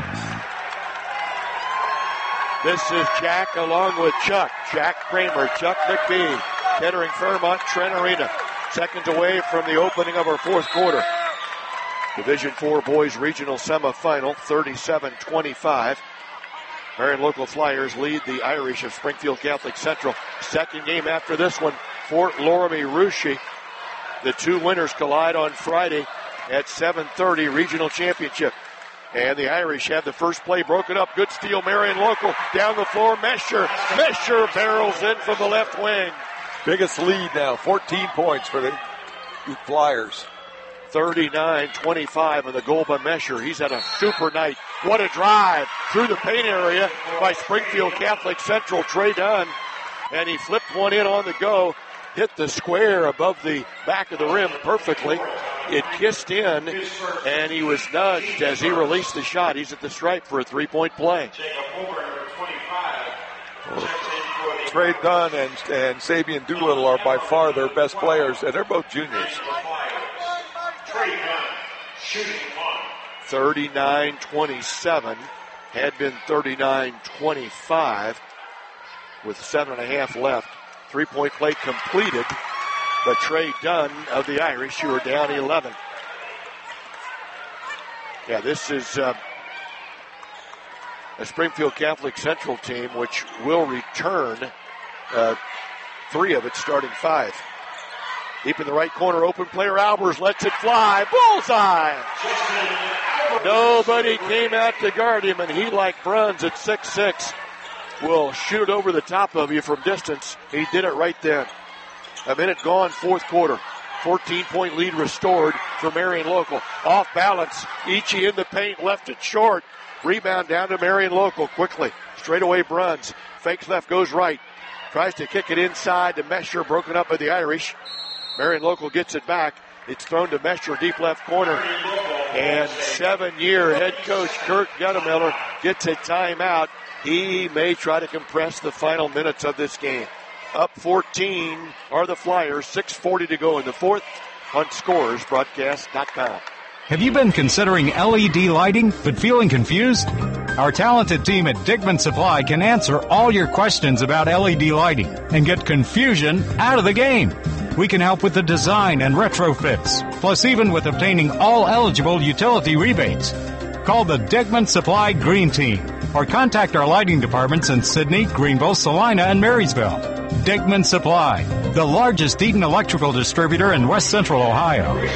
This is Jack along with Chuck. Jack Kramer, Chuck McBee, Kettering Fairmont, Trent Arena. Seconds away from the opening of our fourth quarter. Division four Boys Regional Semifinal, thirty-seven twenty-five. Marion Local Flyers lead the Irish of Springfield Catholic Central. Second game after this one, Fort Loramie Russia. The two winners collide on Friday at seven thirty, Regional Championship. And the Irish have the first play broken up. Good steal, Marion Local. Down the floor, Mesher. Mesher barrels in from the left wing. Biggest lead now, fourteen points for the Flyers. thirty-nine twenty-five on the goal by Mesher. He's had a super night. What a drive through the paint area by Springfield Catholic Central, Trey Dunn. And he flipped one in on the go. Hit the square above the back of the rim perfectly. It kissed in, and he was nudged as he released the shot. He's at the stripe for a three-point play. Well, Trey Dunn and, and Sabian Doolittle are by far their best players, and they're both juniors. thirty-nine twenty-seven. Had been thirty-nine twenty-five with seven and a half left. Three-point play completed. But Trey Dunn of the Irish, who are down eleven. Yeah, this is uh, a Springfield Catholic Central team which will return uh, three of its starting five. Deep in the right corner, open player Albers lets it fly. Bullseye! Nobody came out to guard him, and he, like Bruns at six six, will shoot it over the top of you from distance. He did it right then. A minute gone, fourth quarter. fourteen-point lead restored for Marion Local. Off balance. Ichi in the paint, left it short. Rebound down to Marion Local quickly. Straight away Bruns. Fakes left, goes right. Tries to kick it inside to Mesher, broken up by the Irish. Marion Local gets it back. It's thrown to Mesher, deep left corner. And seven-year head coach Kurt Guttemiller gets a timeout. He may try to compress the final minutes of this game. Up fourteen are the Flyers. six forty to go in the fourth on Scores Broadcast dot com. Have you been considering L E D lighting but feeling confused? Our talented team at Dickman Supply can answer all your questions about L E D lighting and get confusion out of the game. We can help with the design and retrofits, plus even with obtaining all eligible utility rebates. Call the Dickman Supply Green Team or contact our lighting departments in Sidney, Greenville, Salina, and Marysville. Dickman Supply, the largest Eaton electrical distributor in West Central Ohio.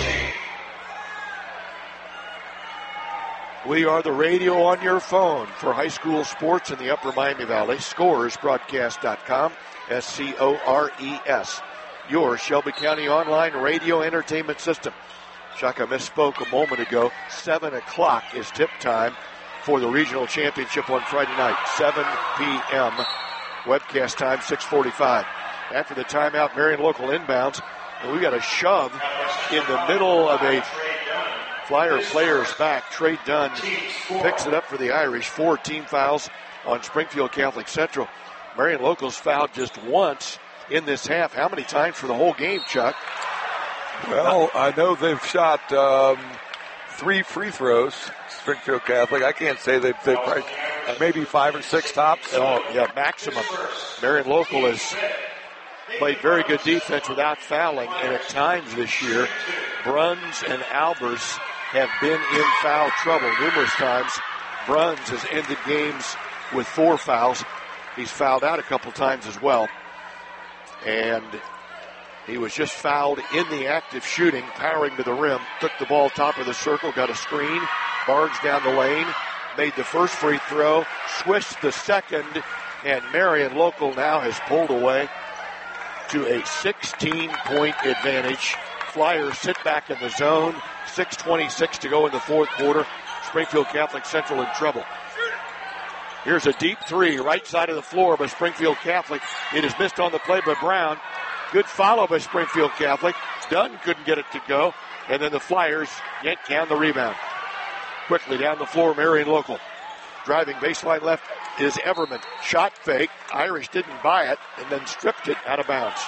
We are the radio on your phone for high school sports in the Upper Miami Valley. Scores Broadcast dot com, S C O R E S. Your Shelby County online radio entertainment system. Chuck, I misspoke a moment ago. seven o'clock is tip time for the regional championship on Friday night. seven p.m. Webcast time, six forty-five. After the timeout, Marion Local inbounds. And we got a shove in the middle of a Flyer player's back. Trey Dunn picks it up for the Irish. Four team fouls on Springfield Catholic Central. Marion Local's fouled just once in this half. How many times for the whole game, Chuck? Well, I know they've shot um, three free throws, Springfield Catholic. I can't say they've, they've probably maybe five or six tops. Oh, yeah, maximum. Marion Local has played very good defense without fouling, and at times this year, Bruns and Albers have been in foul trouble numerous times. Bruns has ended games with four fouls. He's fouled out a couple times as well. And he was just fouled in the act of shooting, powering to the rim, took the ball top of the circle, got a screen, barged down the lane, made the first free throw, swished the second, and Marion Local now has pulled away to a sixteen-point advantage. Flyers sit back in the zone. six twenty-six to go in the fourth quarter. Springfield Catholic Central in trouble. Here's a deep three, right side of the floor by Springfield Catholic. It is missed on the play by Brown. Good follow by Springfield Catholic. Dunn couldn't get it to go. And then the Flyers yank down the rebound. Quickly down the floor, Marion Local. Driving baseline left is Everman. Shot fake. Irish didn't buy it and then stripped it out of bounds.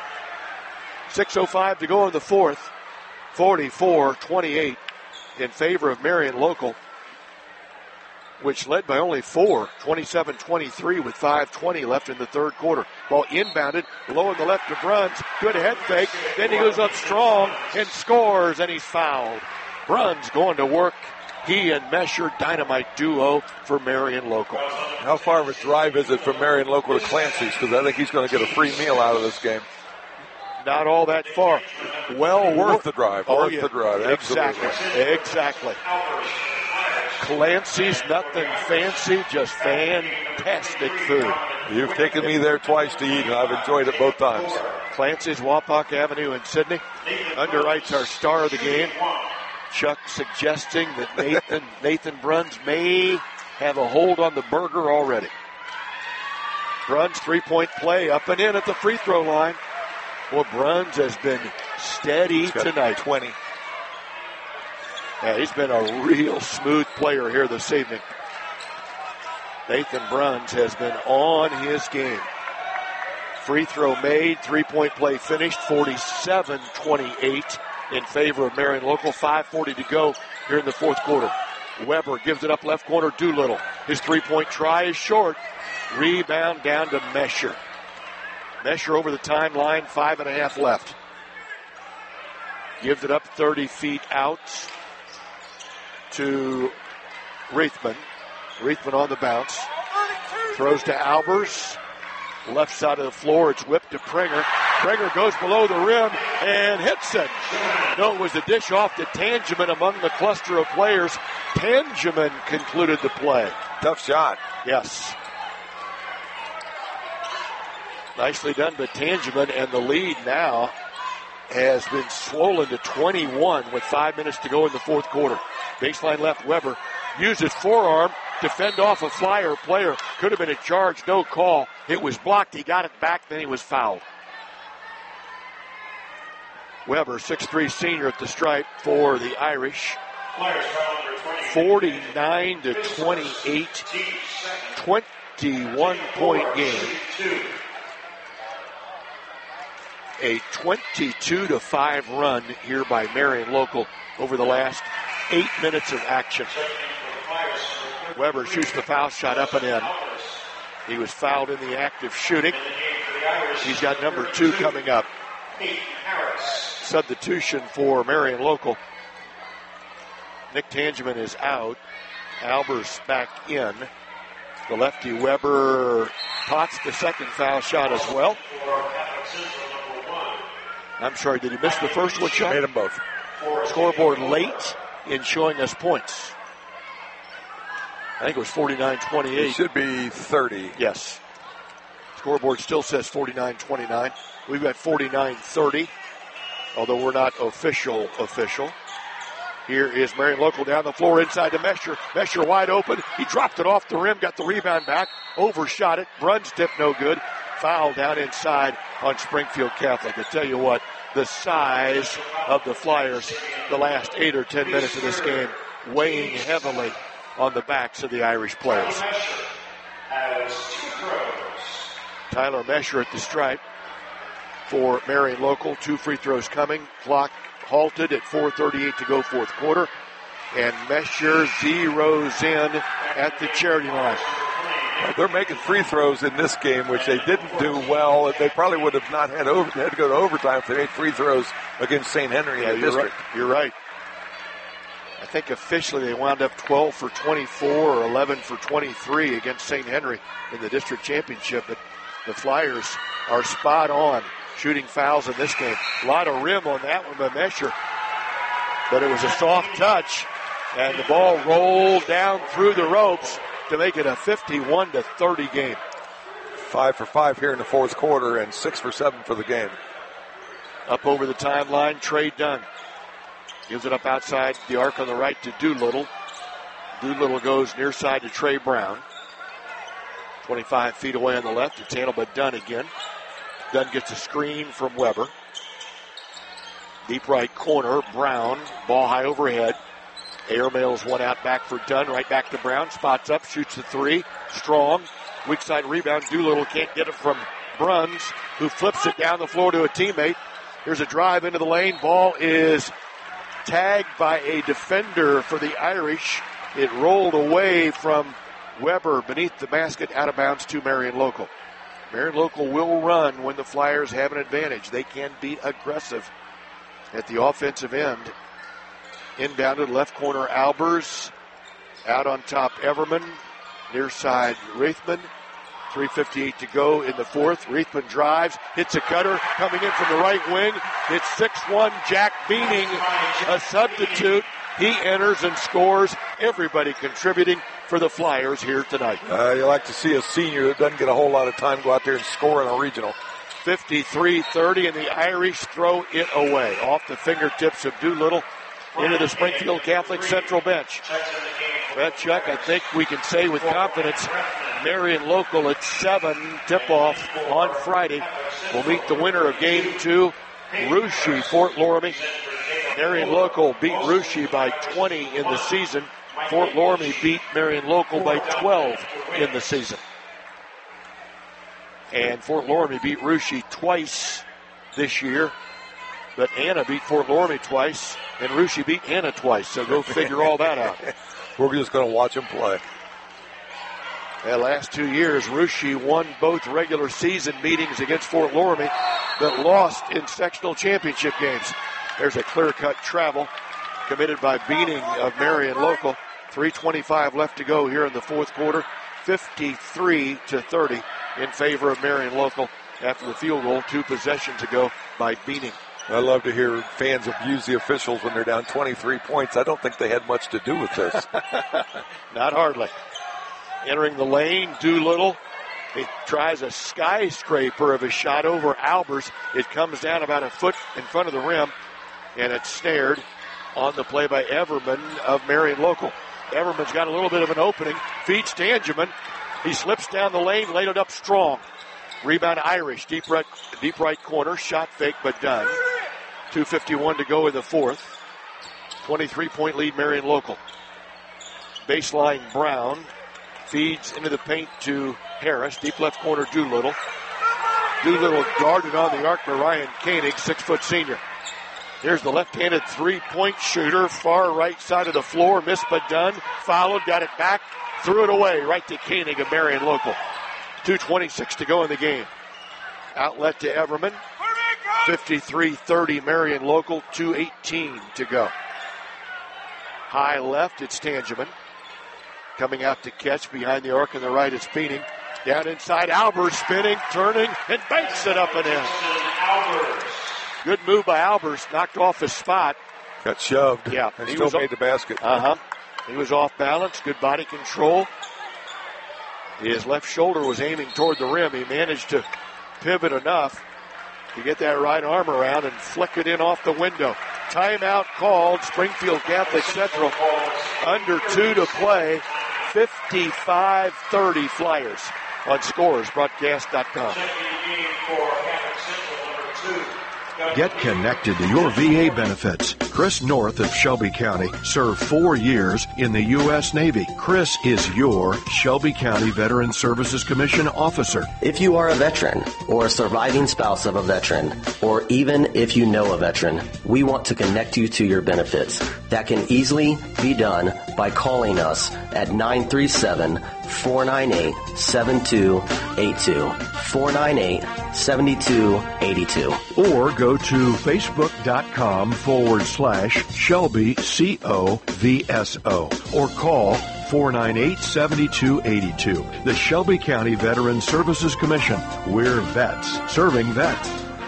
six oh five to go in the fourth. forty-four twenty-eight in favor of Marion Local, which led by only four, twenty-seven twenty-three with five twenty left in the third quarter. Ball inbounded, low in the left to Bruns. Good head fake. Then he goes up strong and scores, and he's fouled. Bruns going to work. He and Mesher, dynamite duo for Marion Local. How far of a drive is it from Marion Local to Clancy's? Because I think he's going to get a free meal out of this game. Not all that far. Well worth, worth the drive. Oh, worth yeah. the drive. Absolutely. Exactly. Exactly. Clancy's nothing fancy, just fantastic food. You've taken me there twice to eat, and I've enjoyed it both times. Clancy's, Wapak Avenue in Sidney. Underwrites our star of the game. Chuck suggesting that Nathan Nathan Bruns may have a hold on the burger already. Bruns three-point play up and in at the free throw line. Well, Bruns has been steady tonight. twenty. Yeah, he's been a real smooth player here this evening. Nathan Bruns has been on his game. Free throw made, three-point play finished, forty-seven twenty-eight in favor of Marion Local. five forty to go here in the fourth quarter. Weber gives it up left corner, Doolittle. His three-point try is short. Rebound down to Mesher. Mesher over the timeline, five and a half left. Gives it up thirty feet out to Reithman. Reithman on the bounce. Throws to Albers. Left side of the floor, it's whipped to Prenger. Prenger goes below the rim and hits it. No, it was a dish off to Tangeman among the cluster of players. Tangeman concluded the play. Tough shot. Yes. Nicely done by Tangeman, and the lead now has been swollen to twenty-one with five minutes to go in the fourth quarter. Baseline left, Weber uses forearm, to fend off a Flyer player. Could have been a charge, no call. It was blocked. He got it back, then he was fouled. Weber, six three senior at the stripe for the Irish. forty-nine to twenty-eight, twenty-one point game. A twenty-two to five run here by Marion Local over the last eight minutes of action. Weber shoots the foul shot up and in. He was fouled in the act of shooting. He's got number two coming up. Substitution for Marion Local. Nick Tangeman is out. Albers back in. The lefty Weber pots the second foul shot as well. I'm sorry, did he miss the first one shot? Made them both. Scoreboard late in showing us points. I think it was forty-nine twenty-eight. It should be thirty. Yes. Scoreboard still says forty-nine twenty-nine. We've got forty-nine thirty, although we're not official official. Here is Marion Local down the floor inside to Mesher. Mesher wide open. He dropped it off the rim, got the rebound back, overshot it. Bruns tip no good. Foul down inside on Springfield Catholic. I tell you what, the size of the Flyers the last eight or ten minutes of this game weighing heavily on the backs of the Irish players. Tyler Mesher at the stripe for Marion Local. Two free throws coming. Clock halted at four thirty-eight to go fourth quarter. And Mesher zeroes in at the charity line. They're making free throws in this game, which they didn't do well. They probably would have not had over. They had to go to overtime if they made free throws against Saint Henry yeah, in the you're district. Right. You're right. I think officially they wound up twelve for twenty-four or eleven for twenty-three against Saint Henry in the district championship. But the Flyers are spot on shooting fouls in this game. A lot of rim on that one by Mesher. But it was a soft touch, and the ball rolled down through the ropes to make it a fifty-one to thirty game. Five for five here in the fourth quarter and six for seven for the game. Up over the timeline, Trey Dunn gives it up outside the arc on the right to Doolittle. Doolittle goes near side to Trey Brown. twenty-five feet away on the left. It's handled by Dunn again. Dunn gets a screen from Weber. Deep right corner, Brown. Ball high overhead. Airmails one out back for Dunn. Right back to Brown. Spots up, shoots the three. Strong. Weak side rebound. Doolittle can't get it from Bruns, who flips it down the floor to a teammate. Here's a drive into the lane. Ball is tagged by a defender for the Irish. It rolled away from Weber beneath the basket, out of bounds to Marion Local. Marion Local will run when the Flyers have an advantage. They can be aggressive at the offensive end. Inbound to the left corner, Albers. Out on top, Everman. Near side, Raithman. three fifty-eight to go in the fourth. Raithman drives, hits a cutter, coming in from the right wing. It's six one, Jack Beaning, a substitute. He enters and scores. Everybody contributing for the Flyers here tonight. Uh, you like to see a senior that doesn't get a whole lot of time go out there and score in a regional. fifty-three thirty, and the Irish throw it away. Off the fingertips of Doolittle into the Springfield Catholic Central bench. But Chuck, I think we can say with confidence, Marion Local at seven, tip-off on Friday, will meet the winner of game two, Russia, Fort Loramie. Marion Local beat Russia by twenty in the season. Fort Loramie beat Marion Local by twelve in the season. And Fort Loramie beat Russia twice this year. But Anna beat Fort Loramie twice, and Russia beat Anna twice. So go figure all that out. We're just going to watch them play. The last two years, Russia won both regular season meetings against Fort Loramie, but lost in sectional championship games. There's a clear-cut travel committed by Beaning of Marion Local. three twenty-five left to go here in the fourth quarter. fifty-three to thirty in favor of Marion Local after the field goal two possessions ago by Beaning. I love to hear fans abuse the officials when they're down twenty-three points. I don't think they had much to do with this. Not hardly. Entering the lane, Doolittle. He tries a skyscraper of a shot over Albers. It comes down about a foot in front of the rim, and it's snared on the play by Everman of Marion Local. Everman's got a little bit of an opening. Feeds Tangeman. He slips down the lane, laid it up strong. Rebound Irish, deep right, deep right corner. Shot fake, but done. two fifty-one to go in the fourth. twenty-three point lead, Marion Local. Baseline Brown feeds into the paint to Harris. Deep left corner, Doolittle. Doolittle guarded on the arc by Ryan Koenig, six-foot senior. Here's the left-handed three-point shooter, far right side of the floor. Missed but done. Fouled, got it back, threw it away right to Koenig of Marion Local. two twenty-six to go in the game. Outlet to Everman. fifty-three thirty Marion Local, two eighteen to go. High left, it's Tangeman. Coming out to catch behind the arc on the right is Feening. Down inside, Albers spinning, turning, and banks it up and in. Good move by Albers, knocked off his spot. Got shoved. Yeah. And he still was made off, the basket. Uh-huh. He was off balance, good body control. His left shoulder was aiming toward the rim. He managed to pivot enough to get that right arm around and flick it in off the window. Timeout called, Springfield Catholic Central. Under two to play, fifty-five thirty Flyers on scores broadcast dot com. Get connected to your V A benefits. Chris North of Shelby County served four years in the U S Navy. Chris is your Shelby County Veteran Services Commission officer. If you are a veteran or a surviving spouse of a veteran, or even if you know a veteran, we want to connect you to your benefits. That can easily be done by calling us at nine three seven, four nine eight, seven two eight two, four nine eight, seven two eight two. Or go to facebook.com forward slash Shelby C O V S O or call four nine eight, seven two eight two. The Shelby County Veteran Services Commission. We're vets serving vets.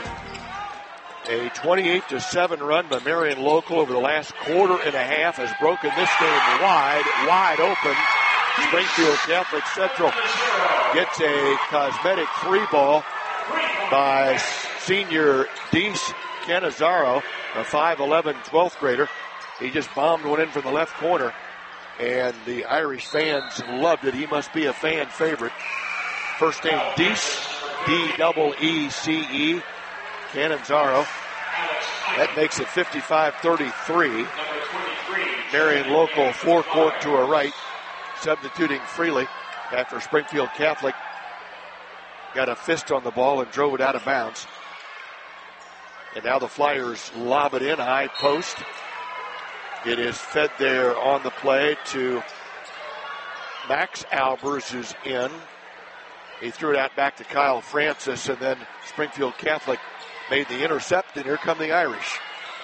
A twenty-eight to seven run by Marion Local over the last quarter and a half has broken this game wide, wide open. Springfield Catholic Central gets a cosmetic three ball by senior Deese Canizaro, a five eleven twelfth grader. He just bombed one in from the left corner, and the Irish fans loved it. He must be a fan favorite. First name Deese, D E E C E, Canizaro. That makes it fifty-five thirty-three. Marion Local forecourt to a right, substituting freely after Springfield Catholic got a fist on the ball and drove it out of bounds. And now the Flyers lob it in, high post. It is fed there on the play to Max Albers, who's in. He threw it out back to Kyle Francis, and then Springfield Catholic made the intercept, and here come the Irish.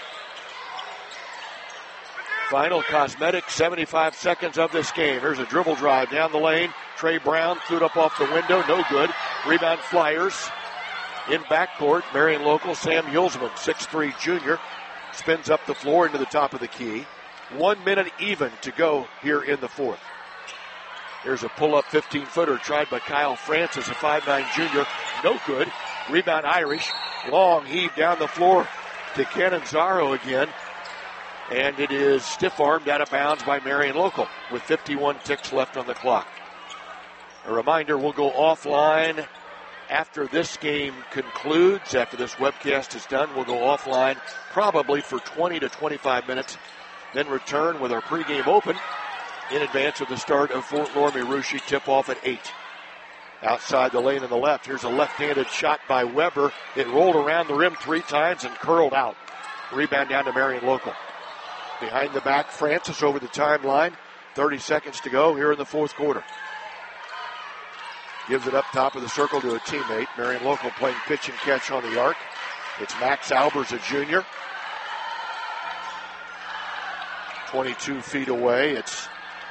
Final cosmetic, seventy-five seconds of this game. Here's a dribble drive down the lane. Trey Brown threw it up off the window, no good. Rebound Flyers. In backcourt, Marion Local, Sam Hulsman, six three junior, spins up the floor into the top of the key. One minute even to go here in the fourth. Here's a pull-up fifteen-footer tried by Kyle Francis, a five nine junior, no good. Rebound Irish. Long heave down the floor to Canizaro again. And it is stiff-armed out of bounds by Marion Local with fifty-one ticks left on the clock. A reminder, we'll go offline after this game concludes. After this webcast is done, we'll go offline probably for twenty to twenty-five minutes. Then return with our pregame open in advance of the start of Fort Loramie-Russia tip-off at eight. Outside the lane on the left, here's a left-handed shot by Weber. It rolled around the rim three times and curled out. Rebound down to Marion Local. Behind the back, Francis over the timeline. thirty seconds to go here in the fourth quarter. Gives it up top of the circle to a teammate. Marion Local playing pitch and catch on the arc. It's Max Albers, a junior. twenty-two feet away. It's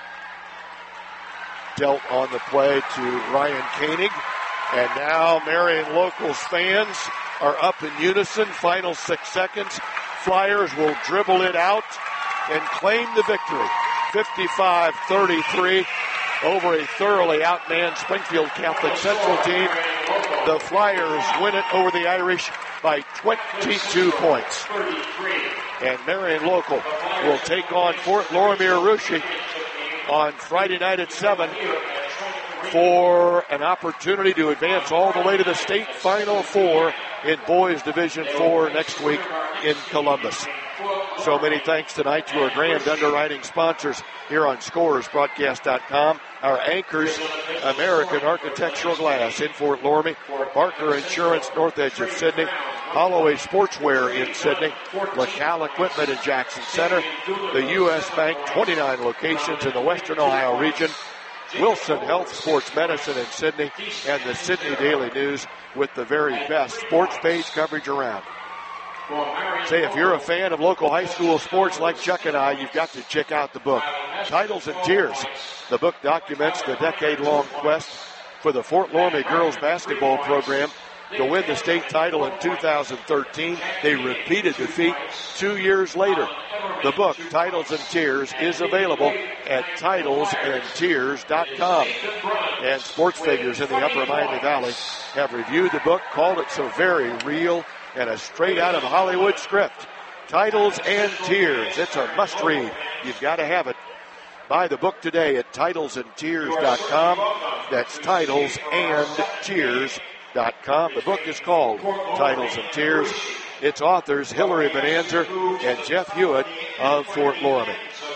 dealt on the play to Ryan Koenig. And now Marion Local's fans are up in unison. Final six seconds. Flyers will dribble it out and claim the victory. fifty-five thirty-three over a thoroughly outmanned Springfield Catholic Central team. The Flyers win it over the Irish by twenty-two points. And Marion Local will take on Fort Loramie-Russia on Friday night at seven for an opportunity to advance all the way to the state Final Four in Boys Division four next week in Columbus. So many thanks tonight to our grand underwriting sponsors here on Scores Broadcast dot com. Our anchors, American Architectural Glass in Fort Loramie, Barker Insurance, North Edge of Sydney, Holloway Sportswear in Sydney, LaCal Equipment in Jackson Center, the U S Bank, twenty-nine locations in the Western Ohio region, Wilson Health Sports Medicine in Sydney, and the Sydney Daily News with the very best sports page coverage around. Say, if you're a fan of local high school sports like Chuck and I, you've got to check out the book, Titles and Tears. The book documents the decade-long quest for the Fort Loramie girls basketball program to win the state title in two thousand thirteen. They repeated defeat two years later. The book, Titles and Tears, is available at titles and tears dot com. And sports figures in the Upper Miami Valley have reviewed the book, called it so very real and a straight out of Hollywood script. Titles and Tears. It's a must read. You've got to have it. Buy the book today at titles and tears dot com. That's titles and tears dot com. The book is called Titles and Tears. Its authors, Hillary Bonanza and Jeff Hewitt of Fort Loramie.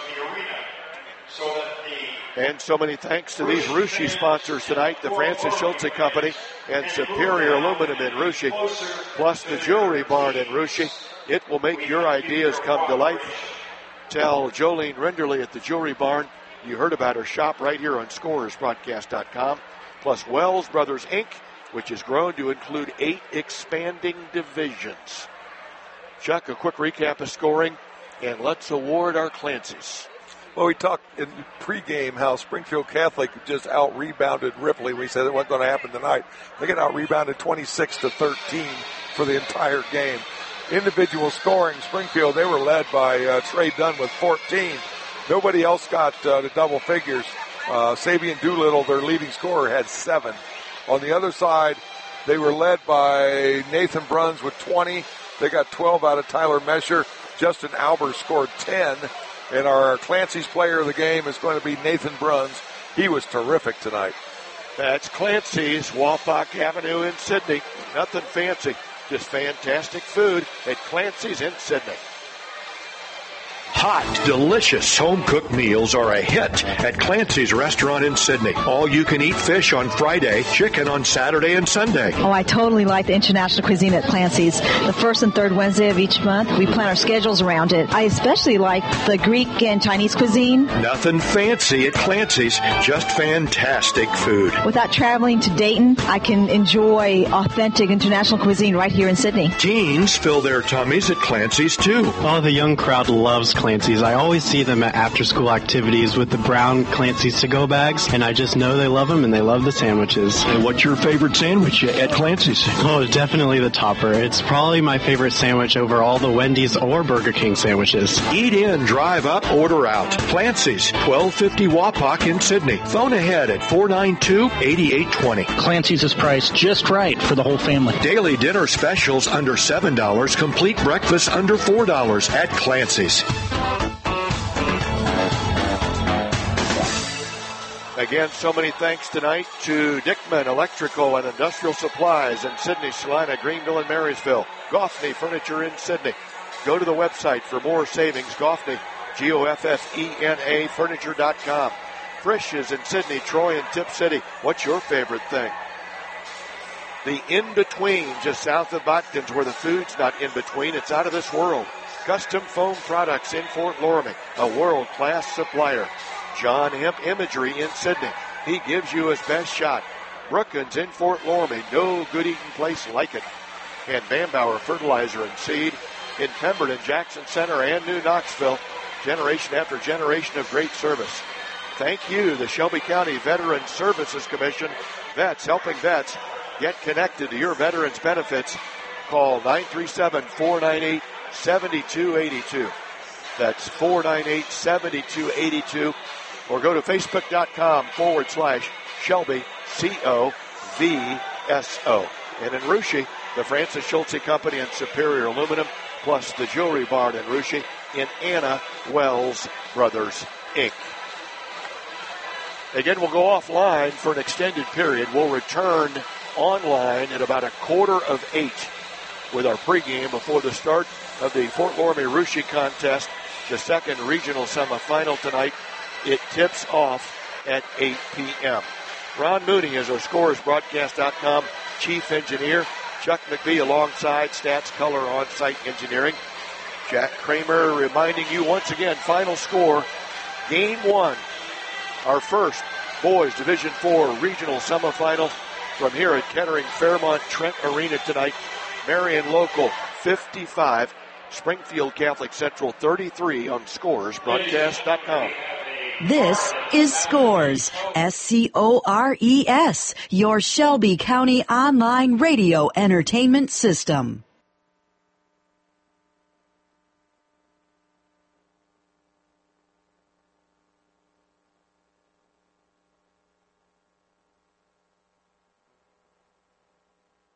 And so many thanks to these Russia sponsors tonight, the Francis Schultze Company and Superior Aluminum in Russia, plus the Jewelry Barn in Russia. It will make your ideas come to life. Tell Jolene Renderly at the Jewelry Barn you heard about her shop right here on Scores Broadcast dot com, plus Wells Brothers Incorporated, which has grown to include eight expanding divisions. Chuck, a quick recap of scoring, and let's award our Clancy's. Well, we talked in pregame how Springfield Catholic just out-rebounded Ripley. We said it wasn't going to happen tonight. They got out-rebounded twenty-six to thirteen for the entire game. Individual scoring, Springfield, they were led by uh, Trey Dunn with fourteen. Nobody else got uh, the double figures. Uh, Sabian Doolittle, their leading scorer, had seven. On the other side, they were led by Nathan Bruns with twenty. They got twelve out of Tyler Mesher. Justin Albers scored ten. And our Clancy's player of the game is going to be Nathan Bruns. He was terrific tonight. That's Clancy's, Wapak Avenue in Sydney. Nothing fancy, just fantastic food at Clancy's in Sydney. Hot, delicious home-cooked meals are a hit at Clancy's Restaurant in Sydney. All-you-can-eat fish on Friday, chicken on Saturday and Sunday. Oh, I totally like the international cuisine at Clancy's. The first and third Wednesday of each month, we plan our schedules around it. I especially like the Greek and Chinese cuisine. Nothing fancy at Clancy's, just fantastic food. Without traveling to Dayton, I can enjoy authentic international cuisine right here in Sydney. Teens fill their tummies at Clancy's, too. Oh, the young crowd loves Clancy's. I always see them at after-school activities with the brown Clancy's to-go bags, and I just know they love them and they love the sandwiches. And what's your favorite sandwich at Clancy's? Oh, definitely the topper. It's probably my favorite sandwich over all the Wendy's or Burger King sandwiches. Eat in, drive up, order out. Clancy's, twelve fifty Wapak in Sydney. Phone ahead at four nine two, eight eight two zero. Clancy's is priced just right for the whole family. Daily dinner specials under seven dollars. Complete breakfast under four dollars at Clancy's. Again, so many thanks tonight to Dickman Electrical and Industrial Supplies in Sydney, Salina, Greenville, and Marysville. Goffney Furniture in Sydney. Go to the website for more savings. Goffney, G O F F E N A, furniture dot com. Frisch is in Sydney, Troy, and Tip City. What's your favorite thing? The in-between, just south of Botkins, where the food's not in-between. It's out of this world. Custom Foam Products in Fort Loramie, a world-class supplier. John Hemp Imagery in Sydney. He gives you his best shot. Brookins in Fort Loramie. No good eating place like it. And Van Bauer Fertilizer and Seed in Pemberton, Jackson Center, and New Knoxville. Generation after generation of great service. Thank you, the Shelby County Veterans Services Commission. Vets helping vets. Get connected to your veterans benefits. Call nine three seven, four nine eight, seven two eight two. That's four nine eight, seven two eight two. Or go to facebook.com forward slash Shelby, C O V S O. And in Russia, the Francis Schultze Company and Superior Aluminum, plus the Jewelry Barn in Russia in Anna Wells Brothers, Incorporated. Again, we'll go offline for an extended period. We'll return online at about a quarter of eight with our pregame before the start of the Fort Loramie Russia contest, the second regional semifinal tonight. It tips off at eight p.m. Ron Mooney is our Scores Broadcast dot com chief engineer. Chuck McBee alongside Stats Color on-site engineering. Jack Kramer reminding you once again, final score, game one. Our first boys Division four regional semifinal from here at Kettering Fairmont Trent Arena tonight. Marion Local fifty-five, Springfield Catholic Central thirty-three on Scores Broadcast dot com. This is Scores, S C O R E S, your Shelby County online radio entertainment system.